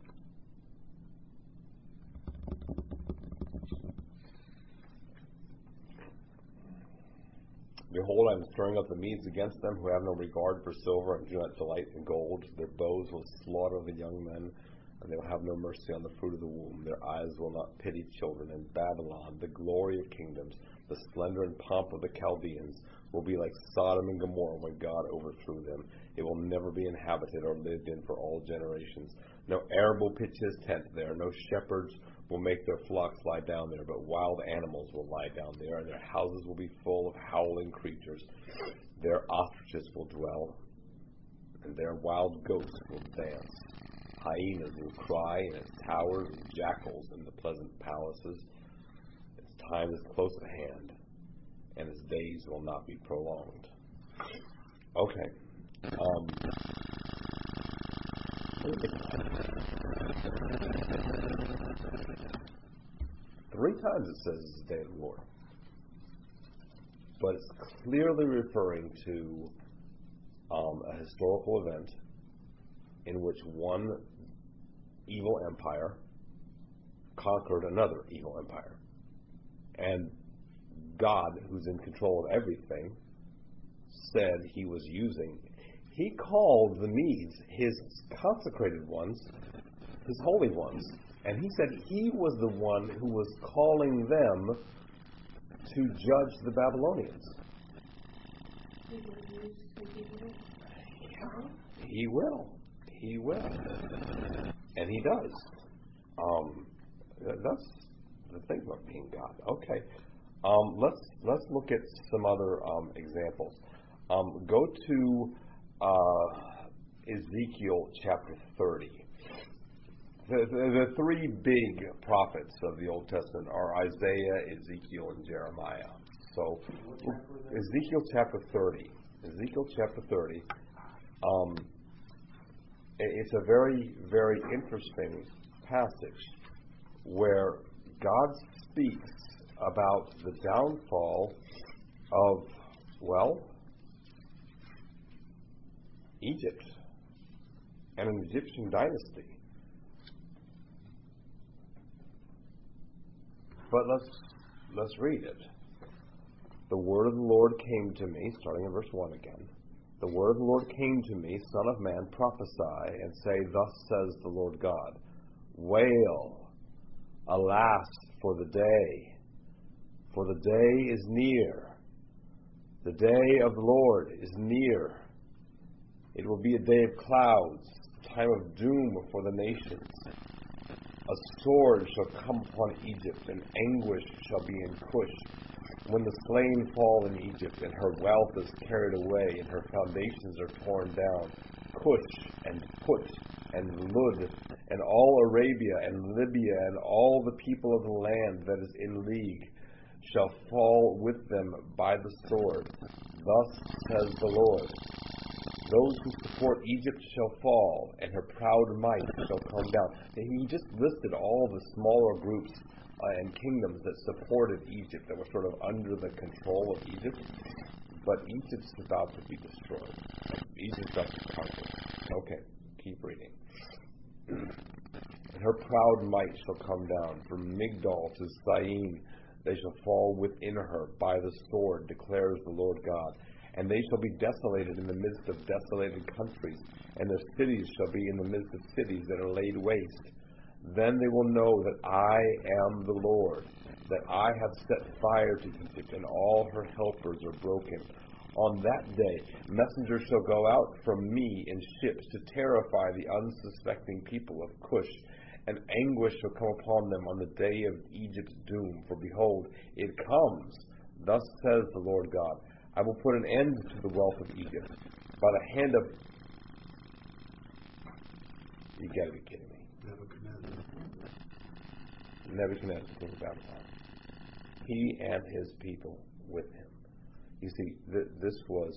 Behold, I am stirring up the Medes against them, who have no regard for silver and do not delight in gold. Their bows will slaughter the young men, and they will have no mercy on the fruit of the womb. Their eyes will not pity children. In Babylon, the glory of kingdoms, the splendor and pomp of the Chaldeans, will be like Sodom and Gomorrah when God overthrew them. It will never be inhabited or lived in for all generations. No Arab will pitch his tent there. No shepherds will make their flocks lie down there, but wild animals will lie down there, and their houses will be full of howling creatures. Their ostriches will dwell, and their wild goats will dance. Hyenas will cry in its towers, and jackals in the pleasant palaces. Its time is close at hand, and its days will not be prolonged. Okay. Um, three times it says it's the day of the Lord. But it's clearly referring to um, a historical event in which one evil empire conquered another evil empire. And God, who's in control of everything, said he was using, he called the Medes his consecrated ones, his holy ones. And he said he was the one who was calling them to judge the Babylonians. Yeah, he will. He will. And he does. Um, that's the thing about being God. Okay. Um, let's let's look at some other um, examples. Um, go to uh, Ezekiel chapter thirty. The, the, the three big prophets of the Old Testament are Isaiah, Ezekiel, and Jeremiah. So, Ezekiel chapter thirty. Ezekiel chapter thirty. Um, it's a very, very interesting passage where God speaks about the downfall of, well, Egypt and an Egyptian dynasty. But let's let's read it. The word of the Lord came to me, starting in verse one again. The word of the Lord came to me, Son of man, prophesy, and say, Thus says the Lord God, Wail, alas, for the day, for the day is near. The day of the Lord is near. It will be a day of clouds, a time of doom for the nations. A sword shall come upon Egypt, and anguish shall be in Cush. When the slain fall in Egypt, and her wealth is carried away, and her foundations are torn down, Cush and Put and Lud, and all Arabia and Libya, and all the people of the land that is in league, shall fall with them by the sword. Thus says the Lord. Those who support Egypt shall fall, and her proud might shall come down. And he just listed all the smaller groups uh, and kingdoms that supported Egypt, that were sort of under the control of Egypt. But Egypt's about to be destroyed. Egypt's about to be conquered. Okay, keep reading. And her proud might shall come down. From Migdol to Syene they shall fall within her by the sword, declares the Lord God. And they shall be desolated in the midst of desolated countries, and their cities shall be in the midst of cities that are laid waste. Then they will know that I am the Lord, that I have set fire to Egypt, and all her helpers are broken. On that day messengers shall go out from me in ships to terrify the unsuspecting people of Cush, and anguish shall come upon them on the day of Egypt's doom. For behold, it comes, thus says the Lord God. I will put an end to the wealth of Egypt by the hand of... You gotta be kidding me. Nebuchadnezzar. Nebuchadnezzar, king of Babylon. He and his people with him. You see, th- this was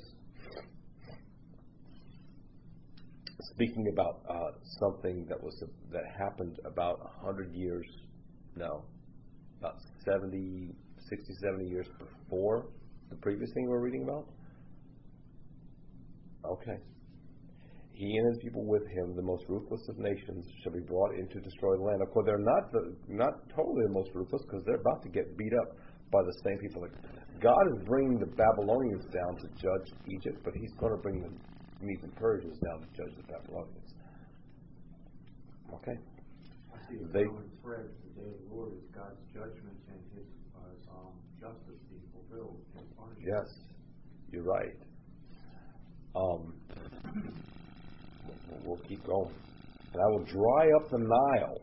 speaking about uh, something that was that happened about a hundred years, no, about seventy, sixty, seventy years before the previous thing we're reading about. Okay. He and his people with him, the most ruthless of nations, shall be brought in to destroy the land. Of course, they're not the, not totally the most ruthless, because they're about to get beat up by the same people. God is bringing the Babylonians down to judge Egypt, but he's going to bring the Medes and Persians down to judge the Babylonians. Okay. I see the They, common thread of the day of the Lord is God's judgment and his uh, um, justice being fulfilled and punishment. yes, you're right. Um, we'll keep going. And I will dry up the Nile.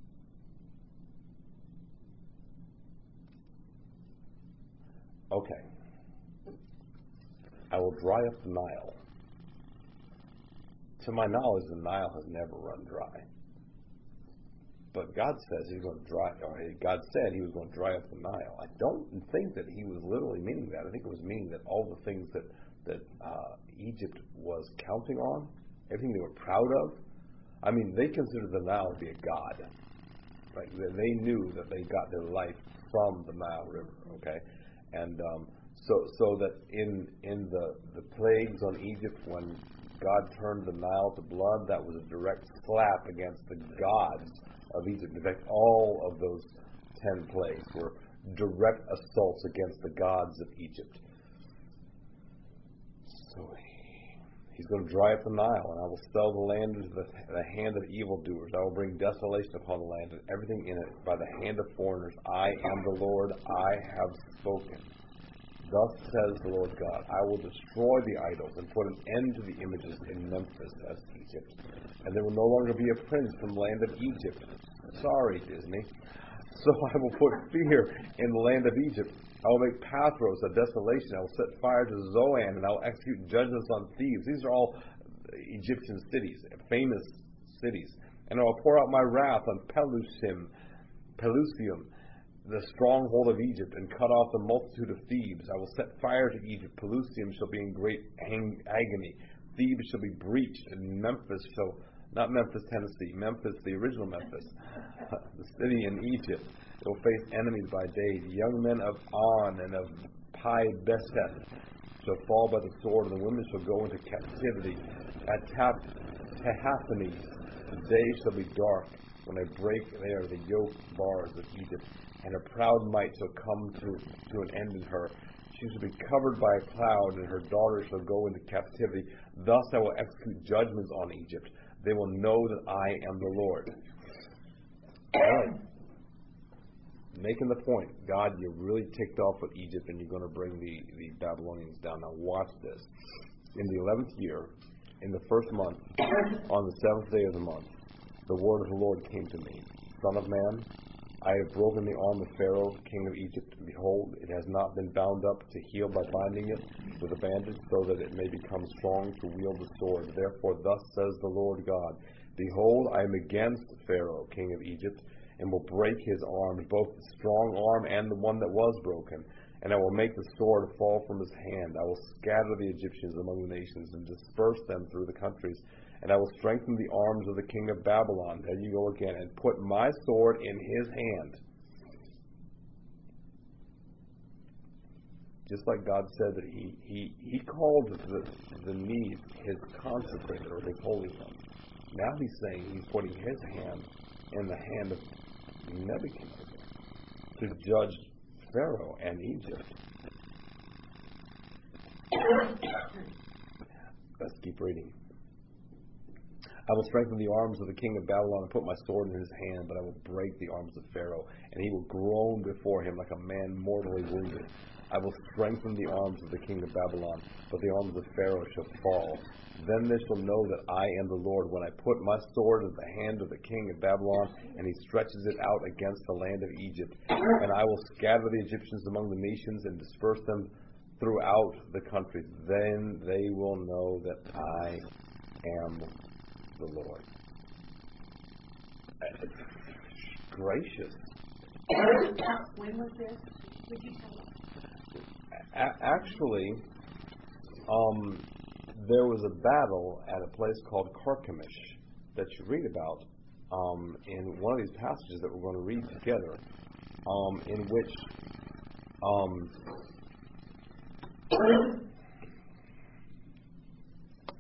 Okay. I will dry up the Nile. To my knowledge, the Nile has never run dry. But God says he's going to dry, or God said he was going to dry up the Nile. I don't think that he was literally meaning that. I think it was meaning that all the things that, that uh, Egypt was counting on, everything they were proud of, I mean, they considered the Nile to be a god. Right? They knew that they got their life from the Nile River, okay? And um, so so that in in the, the plagues on Egypt, when God turned the Nile to blood, that was a direct slap against the gods of Egypt. In fact, all of those ten plagues were direct assaults against the gods of Egypt. So he's going to dry up the Nile, and I will sell the land into the, the hand of evildoers. I will bring desolation upon the land and everything in it by the hand of foreigners. I am the Lord, I have spoken. Thus says the Lord God, I will destroy the idols and put an end to the images in Memphis as Egypt. And there will no longer be a prince from the land of Egypt. Sorry, Disney. So I will put fear in the land of Egypt. I will make Pathros a desolation. I will set fire to Zoan, and I will execute judgments on Thebes. These are all Egyptian cities, famous cities. And I will pour out my wrath on Pelusium, Pelusium, the stronghold of Egypt, and cut off the multitude of Thebes. I will set fire to Egypt. Pelusium shall be in great ang- agony. Thebes shall be breached, and Memphis shall, not Memphis, Tennessee, Memphis, the original Memphis, the city in Egypt, it will face enemies by day. The young men of On and of Pi Beseth shall fall by the sword, and the women shall go into captivity. At Tahaphanes the day shall be dark, when I break there the yoke bars of Egypt, and her proud might shall come to, to an end in her. She shall be covered by a cloud, and her daughters shall go into captivity. Thus I will execute judgments on Egypt. They will know that I am the Lord. All right. Making the point, God, you're really ticked off with Egypt, and you're going to bring the, the Babylonians down. Now watch this. In the eleventh year, in the first month, on the seventh day of the month, the word of the Lord came to me. Son of man, I have broken the arm of Pharaoh, king of Egypt. Behold, it has not been bound up to heal by binding it with a bandage, so that it may become strong to wield the sword. Therefore, thus says the Lord God, behold, I am against Pharaoh, king of Egypt, and will break his arms, both the strong arm and the one that was broken. And I will make the sword fall from his hand. I will scatter the Egyptians among the nations and disperse them through the countries. And I will strengthen the arms of the king of Babylon. There you go again. And put my sword in his hand. Just like God said that he, he, he called the, the Medes his consecrated or his holy one. Now he's saying he's putting his hand in the hand of Nebuchadnezzar to judge Pharaoh and Egypt. Let's keep reading. I will strengthen the arms of the king of Babylon and put my sword in his hand, but I will break the arms of Pharaoh, and he will groan before him like a man mortally wounded. I will strengthen the arms of the king of Babylon, but the arms of Pharaoh shall fall. Then they shall know that I am the Lord, when I put my sword in the hand of the king of Babylon, and he stretches it out against the land of Egypt. And I will scatter the Egyptians among the nations and disperse them throughout the countries. Then they will know that I am the Lord. Gracious. When was this? Would you tell us? A- actually, um, there was a battle at a place called Carchemish that you read about um, in one of these passages that we're going to read together, um, in which um,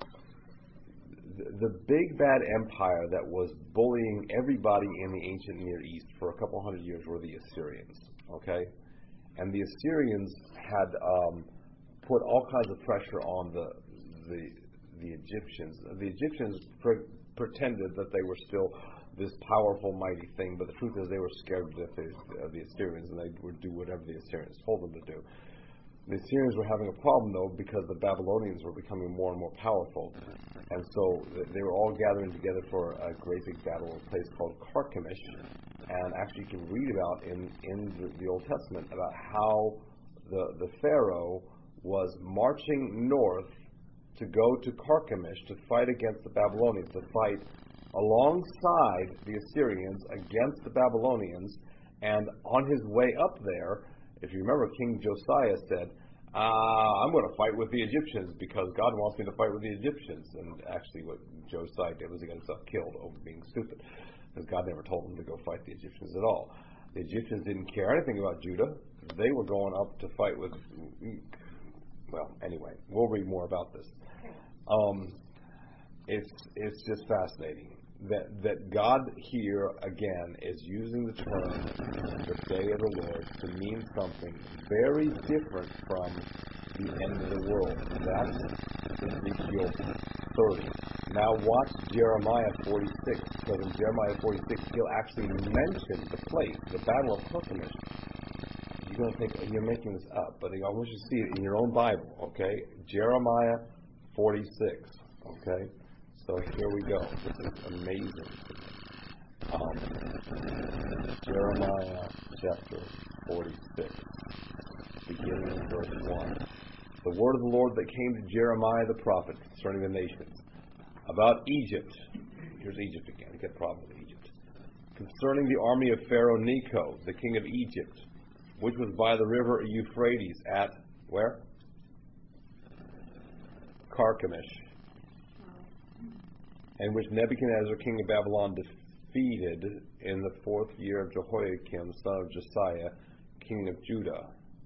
the big bad empire that was bullying everybody in the ancient Near East for a couple hundred years were the Assyrians. Okay, and the Assyrians had um, put all kinds of pressure on the the the Egyptians. The Egyptians pre- pretended that they were still this powerful, mighty thing, but the truth is they were scared of the, of the Assyrians, and they would do whatever the Assyrians told them to do. The Assyrians were having a problem, though, because the Babylonians were becoming more and more powerful, and so they were all gathering together for a great big battle in a place called Carchemish. And actually, you can read about in in the, the Old Testament about how the the Pharaoh was marching north to go to Carchemish to fight against the Babylonians, to fight alongside the Assyrians against the Babylonians. And on his way up there, if you remember, King Josiah said, uh, I'm going to fight with the Egyptians because God wants me to fight with the Egyptians. And actually what Josiah did was he got himself killed over being stupid, because God never told him to go fight the Egyptians at all. The Egyptians didn't care anything about Judah. They were going up to fight with... Well, anyway, we'll read more about this. Um, it's it's just fascinating that that God here again is using the term the day of the Lord to mean something very different from the end of the world. That's Ezekiel thirty. Now watch Jeremiah forty-six, because in Jeremiah forty-six he'll actually mention the place, the Battle of Carchemish. You're going to think you're making this up, but I want you to see it in your own Bible, okay? Jeremiah forty-six, okay? So here we go. This is amazing. Um, Jeremiah chapter forty-six, beginning in verse one. The word of the Lord that came to Jeremiah the prophet concerning the nations. About Egypt. Here's Egypt again. You get a problem with Egypt. Concerning the army of Pharaoh Necho, the king of Egypt, which was by the river Euphrates at, where? Carchemish. And which Nebuchadnezzar, king of Babylon, defeated in the fourth year of Jehoiakim, son of Josiah, king of Judah.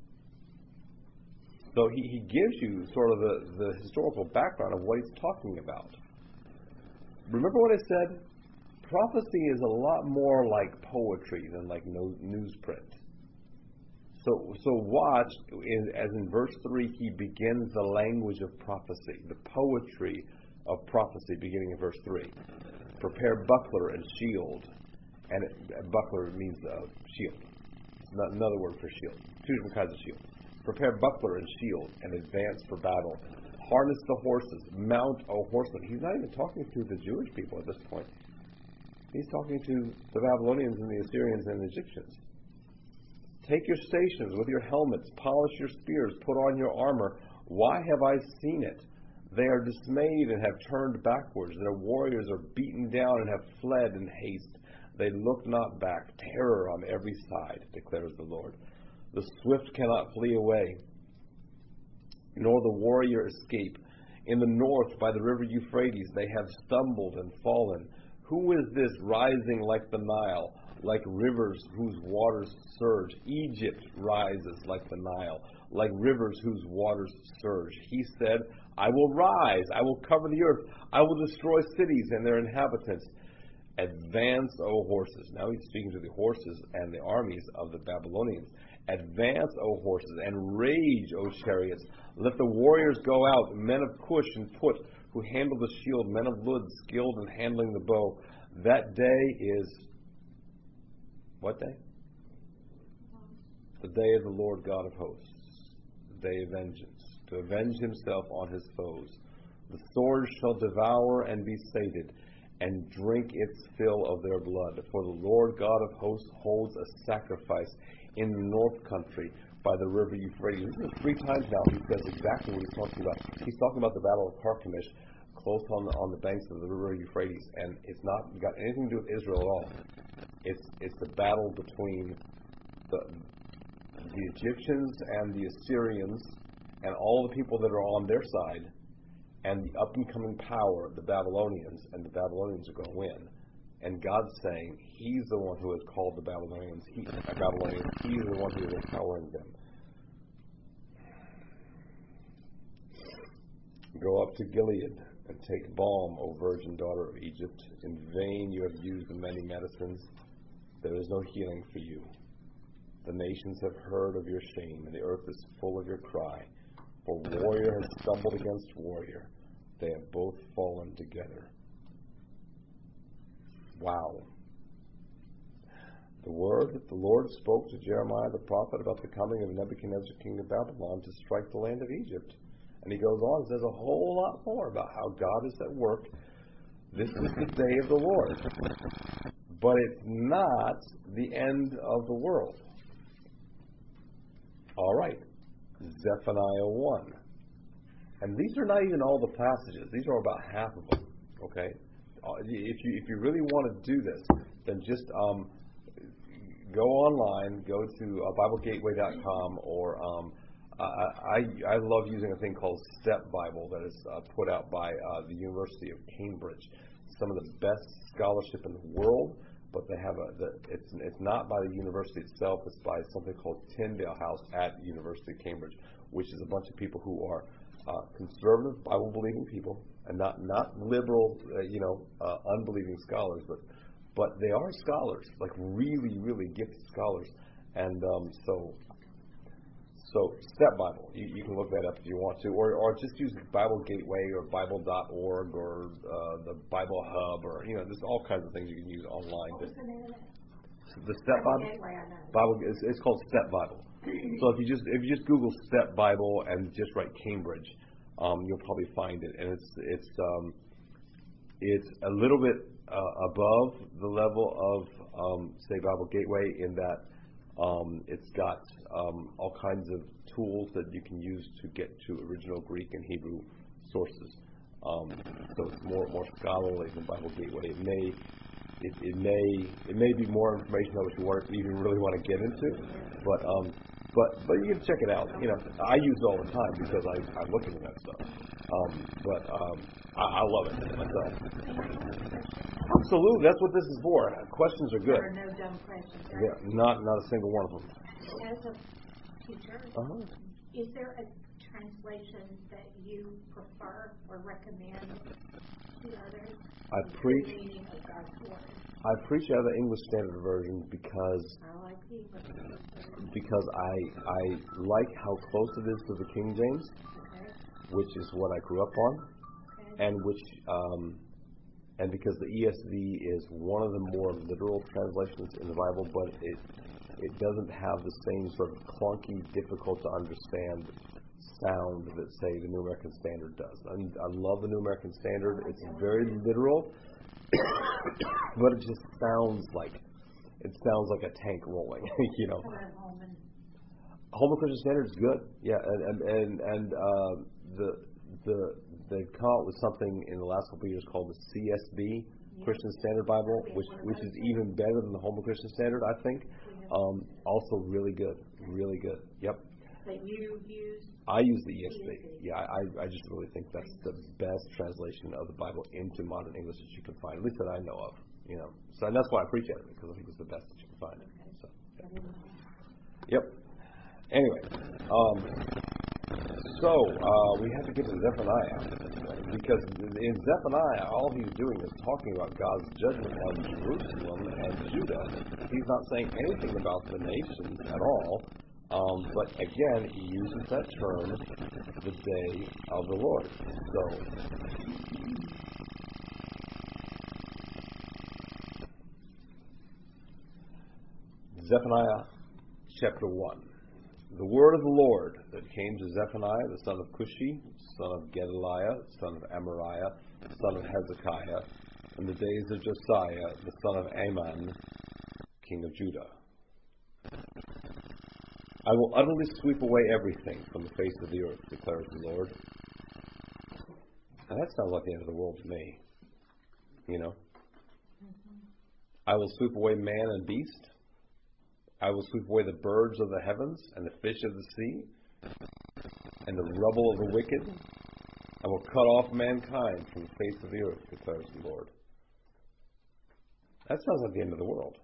So he, he gives you sort of the, the historical background of what he's talking about. Remember what I said? Prophecy is a lot more like poetry than like no, newsprint. So, so watch, in, as in verse three, he begins the language of prophecy, the poetry of prophecy, beginning in verse three. Prepare buckler and shield. And it, buckler means uh, shield. It's not another word for shield. Two different kinds of shield. Prepare buckler and shield and advance for battle. Harness the horses. Mount, O horsemen. He's not even talking to the Jewish people at this point. He's talking to the Babylonians and the Assyrians and the Egyptians. Take your stations with your helmets, polish your spears, put on your armor. Why have I seen it? They are dismayed and have turned backwards. Their warriors are beaten down and have fled in haste. They look not back. Terror on every side, declares the Lord. The swift cannot flee away, nor the warrior escape. In the north, by the river Euphrates, they have stumbled and fallen. Who is this rising like the Nile, like rivers whose waters surge? Egypt rises like the Nile, like rivers whose waters surge. He said, I will rise, I will cover the earth, I will destroy cities and their inhabitants. Advance, O horses. Now he's speaking to the horses and the armies of the Babylonians. Advance, O horses, and rage, O chariots. Let the warriors go out, men of Cush and Put, who handle the shield, men of Lud, skilled in handling the bow. That day is... What day? The day of the Lord God of hosts. The day of vengeance. To avenge himself on his foes. The sword shall devour and be sated, and drink its fill of their blood. For the Lord God of hosts holds a sacrifice in the north country by the river Euphrates. This is three times now he says exactly what he's talking about. He's talking about the battle of Carchemish, close on the, on the banks of the river Euphrates, and it's not got anything to do with Israel at all. It's it's the battle between the the Egyptians and the Assyrians and all the people that are on their side, and the up-and-coming power of the Babylonians, and the Babylonians are going to win. And God's saying He's the one who has called the Babylonians. He, uh, Babylonians. He's the one who is empowering them. Go up to Gilead, and take balm, O virgin daughter of Egypt. In vain you have used the many medicines. There is no healing for you. The nations have heard of your shame, and the earth is full of your cry. For warrior has stumbled against warrior. They have both fallen together. Wow. The word that the Lord spoke to Jeremiah the prophet about the coming of Nebuchadnezzar, king of Babylon, to strike the land of Egypt. And he goes on and says a whole lot more about how God is at work. This is the day of the Lord. But it's not the end of the world. All right. Zephaniah one. And these are not even all the passages. These are about half of them. Okay? If you if you really want to do this, then just um, go online, go to uh, Bible Gateway dot com, or um, I, I I love using a thing called Step Bible that is uh, put out by uh, the University of Cambridge. Some of the best scholarship in the world, but they have a the, it's it's not by the university itself. It's by something called Tyndale House at University of Cambridge, which is a bunch of people who are uh, conservative, Bible-believing people, and not not liberal, uh, you know, uh, unbelieving scholars, but but they are scholars, like really, really gifted scholars, and um, so. So, Step Bible, you, you can look that up if you want to, or or just use Bible Gateway or Bible dot org or uh, the Bible Hub, or, you know, there's all kinds of things you can use online. What was the name of it? The Step Bible? Gateway, I know. Bible it's, it's called Step Bible. So if you just if you just Google Step Bible and just write Cambridge, um, you'll probably find it, and it's it's um, it's a little bit uh, above the level of um, say Bible Gateway in that. Um, it's got um, all kinds of tools that you can use to get to original Greek and Hebrew sources. Um, so it's more more scholarly than Bible Gateway. It may it, it may it may be more information that you want even really want to get into, but um, but but you can check it out. You know, I use it all the time because I I look into that stuff. Um, but um, I, I love it myself. Absolutely, that's what this is for. Questions are good. There are no dumb questions. Right? Yeah, not not a single one of them. As a teacher, Uh-huh. is there a translation that you prefer or recommend to others? I preach. The meaning of God's word. I preach out of the English Standard Version because I like the English word. because I I like how close it is to the King James, Okay. which is what I grew up on, Okay. and which um, and because the E S V is one of the more literal translations in the Bible, but it it doesn't have the same sort of clunky, difficult to understand sound that, say, the New American Standard does. I, mean, I love the New American Standard. It's very literal, but it just sounds like it sounds like a tank rolling. You know, Holman Christian Standard is good. Yeah, and and and, and uh, the the they've come out with something in the last couple of years called the C S B, yeah. Christian Standard Bible, which which is even better than the Holman Christian Standard, I think. Um, also really good, really good. Yep. That you use? I use the E S V. Yeah, I I just really think that's the best translation of the Bible into modern English that you can find, at least that I know of. You know, so and that's why I preach at it, because I think it's the best that you can find. So, yeah. Yep. Anyway, um, so uh, we have to get to Zephaniah, because in Zephaniah, all he's doing is talking about God's judgment on Jerusalem and Judah. He's not saying anything about the nations at all, um, but again, he uses that term, the day of the Lord. So, Zephaniah chapter one. The word of the Lord that came to Zephaniah, the son of Cushi, son of Gedaliah, son of Amariah, son of Hezekiah, in the days of Josiah, the son of Amon, king of Judah. I will utterly sweep away everything from the face of the earth, declares the Lord. Now that sounds like the end of the world to me. You know? I will sweep away man and beast. I will sweep away the birds of the heavens and the fish of the sea and the rubble of the wicked. I will cut off mankind from the face of the earth, declares the Lord. That sounds like the end of the world.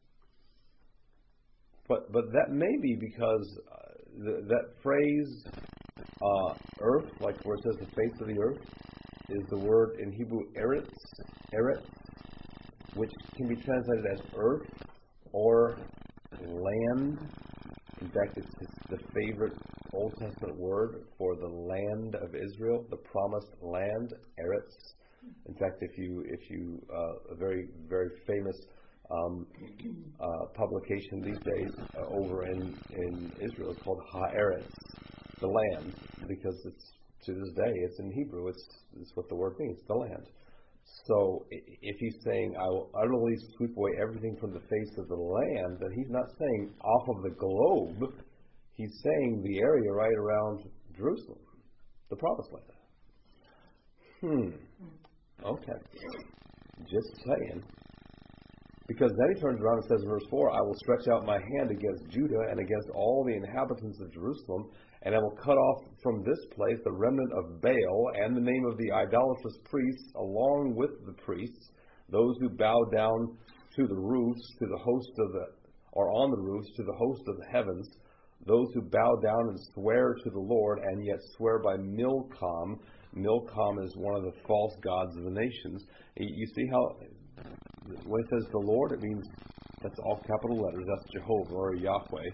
But but that may be because uh, the, that phrase, uh, earth, like where it says the face of the earth, is the word in Hebrew eretz, eretz, which can be translated as earth or land. In fact, it's, it's the favorite Old Testament word for the land of Israel, the promised land, eretz. In fact, if you, if you, uh, a very, very famous um, uh, publication these days uh, over in, in Israel is called Haaretz, the land, because it's, to this day, it's in Hebrew. It's, it's what the word means, the land. So if he's saying, I will utterly sweep away everything from the face of the land, then he's not saying off of the globe. He's saying the area right around Jerusalem, the promised land. Hmm. Okay. Just saying. Because then he turns around and says in verse four, I will stretch out my hand against Judah and against all the inhabitants of Jerusalem, and I will cut off from this place the remnant of Baal and the name of the idolatrous priests, along with the priests, those who bow down to the roofs, to the host of the, or on the roofs, to the host of the heavens, those who bow down and swear to the Lord, and yet swear by Milcom. Milcom is one of the false gods of the nations. You see how, when it says the Lord, it means, that's all capital letters, that's Jehovah or Yahweh.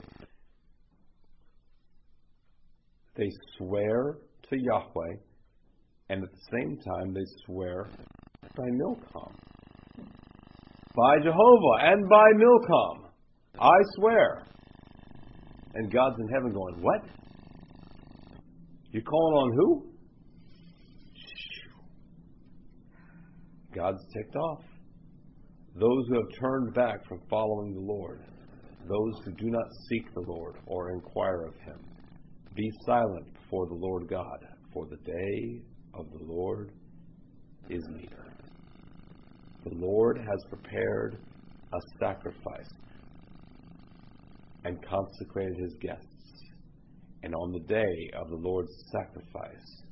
They swear to Yahweh, and at the same time they swear by Milcom. By Jehovah and by Milcom, I swear. And God's in heaven going, what? You're calling on who? God's ticked off. Those who have turned back from following the Lord, those who do not seek the Lord or inquire of Him. Be silent before the Lord God, for the day of the Lord is near. The Lord has prepared a sacrifice and consecrated His guests. And on the day of the Lord's sacrifice,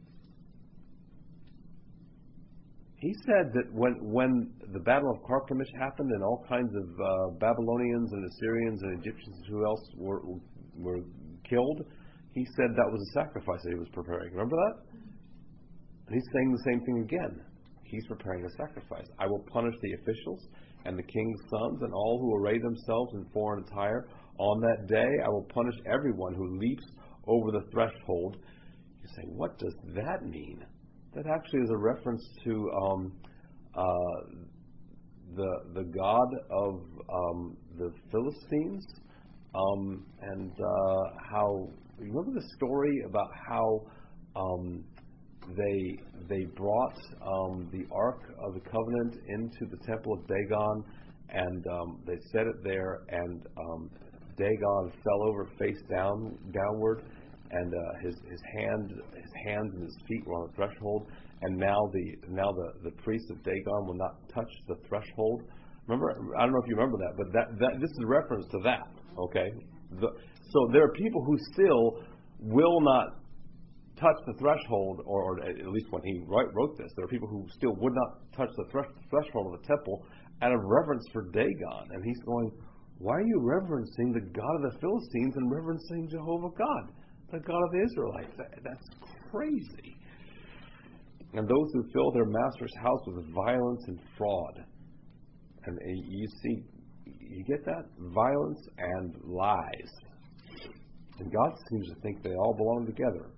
He said that when, when the Battle of Carchemish happened and all kinds of uh, Babylonians and Assyrians and Egyptians and who else were, were killed, He said that was a sacrifice that He was preparing. Remember that? And He's saying the same thing again. He's preparing a sacrifice. I will punish the officials and the king's sons and all who array themselves in foreign attire. On that day, I will punish everyone who leaps over the threshold. You say, what does that mean? That actually is a reference to um, uh, the the god of um, the Philistines, um, and uh, how you remember the story about how um, they they brought um, the Ark of the Covenant into the temple of Dagon, and um, they set it there, and um, Dagon fell over face down downward. And uh, his his hand his hands and his feet were on the threshold, and now the now the, the priests of Dagon will not touch the threshold. Remember, I don't know if you remember that, but that, that this is a reference to that. Okay, the, so there are people who still will not touch the threshold, or, or at least when he wrote, wrote this, there are people who still would not touch the thresh, threshold of the temple out of reverence for Dagon, and he's going, why are you reverencing the God of the Philistines and reverencing Jehovah God, the God of the Israelites? That, that's crazy. And those who fill their master's house with violence and fraud. And you see, you get that? Violence and lies. And God seems to think they all belong together.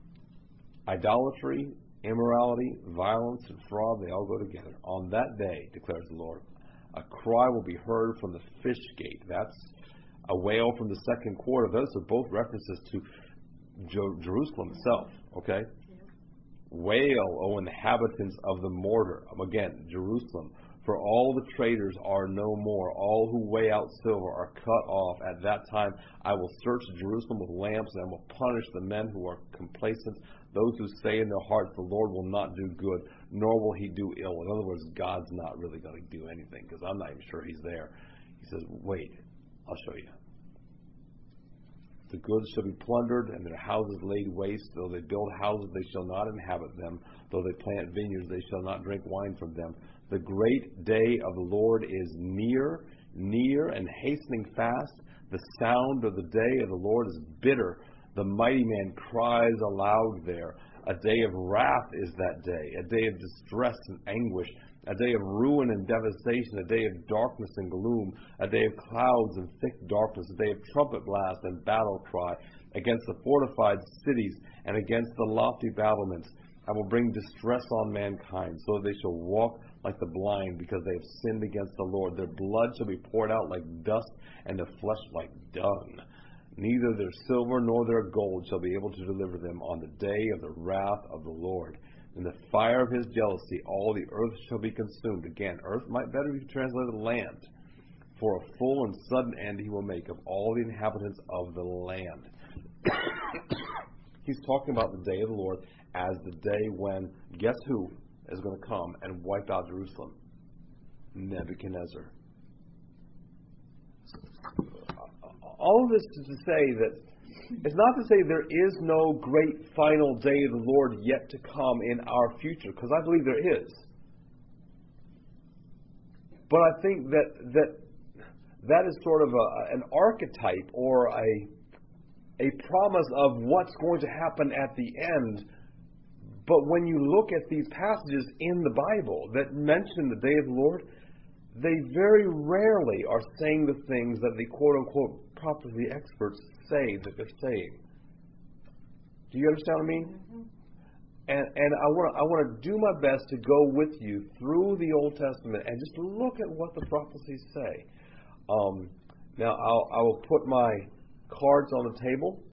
Idolatry, immorality, violence, and fraud, they all go together. On that day, declares the Lord, a cry will be heard from the fish gate. That's a wail from the second quarter. Those are both references to Jerusalem itself, okay? Yeah. Wail, O inhabitants of the mortar. Again, Jerusalem. For all the traders are no more. All who weigh out silver are cut off. At that time, I will search Jerusalem with lamps, and I will punish the men who are complacent, those who say in their hearts, the Lord will not do good, nor will He do ill. In other words, God's not really going to do anything, because I'm not even sure He's there. He says, wait, I'll show you. The goods shall be plundered, and their houses laid waste. Though they build houses, they shall not inhabit them. Though they plant vineyards, they shall not drink wine from them. The great day of the Lord is near, near, and hastening fast. The sound of the day of the Lord is bitter. The mighty man cries aloud there. A day of wrath is that day, a day of distress and anguish, a day of ruin and devastation, a day of darkness and gloom, a day of clouds and thick darkness, a day of trumpet blast and battle cry against the fortified cities and against the lofty battlements. I will bring distress on mankind, so that they shall walk like the blind, because they have sinned against the Lord. Their blood shall be poured out like dust, and their flesh like dung. Neither their silver nor their gold shall be able to deliver them on the day of the wrath of the Lord. In the fire of his jealousy, all the earth shall be consumed. Again, earth might better be translated land. For a full and sudden end he will make of all the inhabitants of the land. He's talking about the day of the Lord as the day when, guess who is going to come and wipe out Jerusalem? Nebuchadnezzar. All of this is to say that it's not to say there is no great final day of the Lord yet to come in our future, because I believe there is. But I think that that that is sort of a, an archetype or a a promise of what's going to happen at the end. But when you look at these passages in the Bible that mention the day of the Lord, they very rarely are saying the things that the quote-unquote prophecy experts say that they're saying. Do you understand what I mean? Mm-hmm. And and I want to I want to do my best to go with you through the Old Testament and just look at what the prophecies say. Um, now I'll I will put my cards on the table.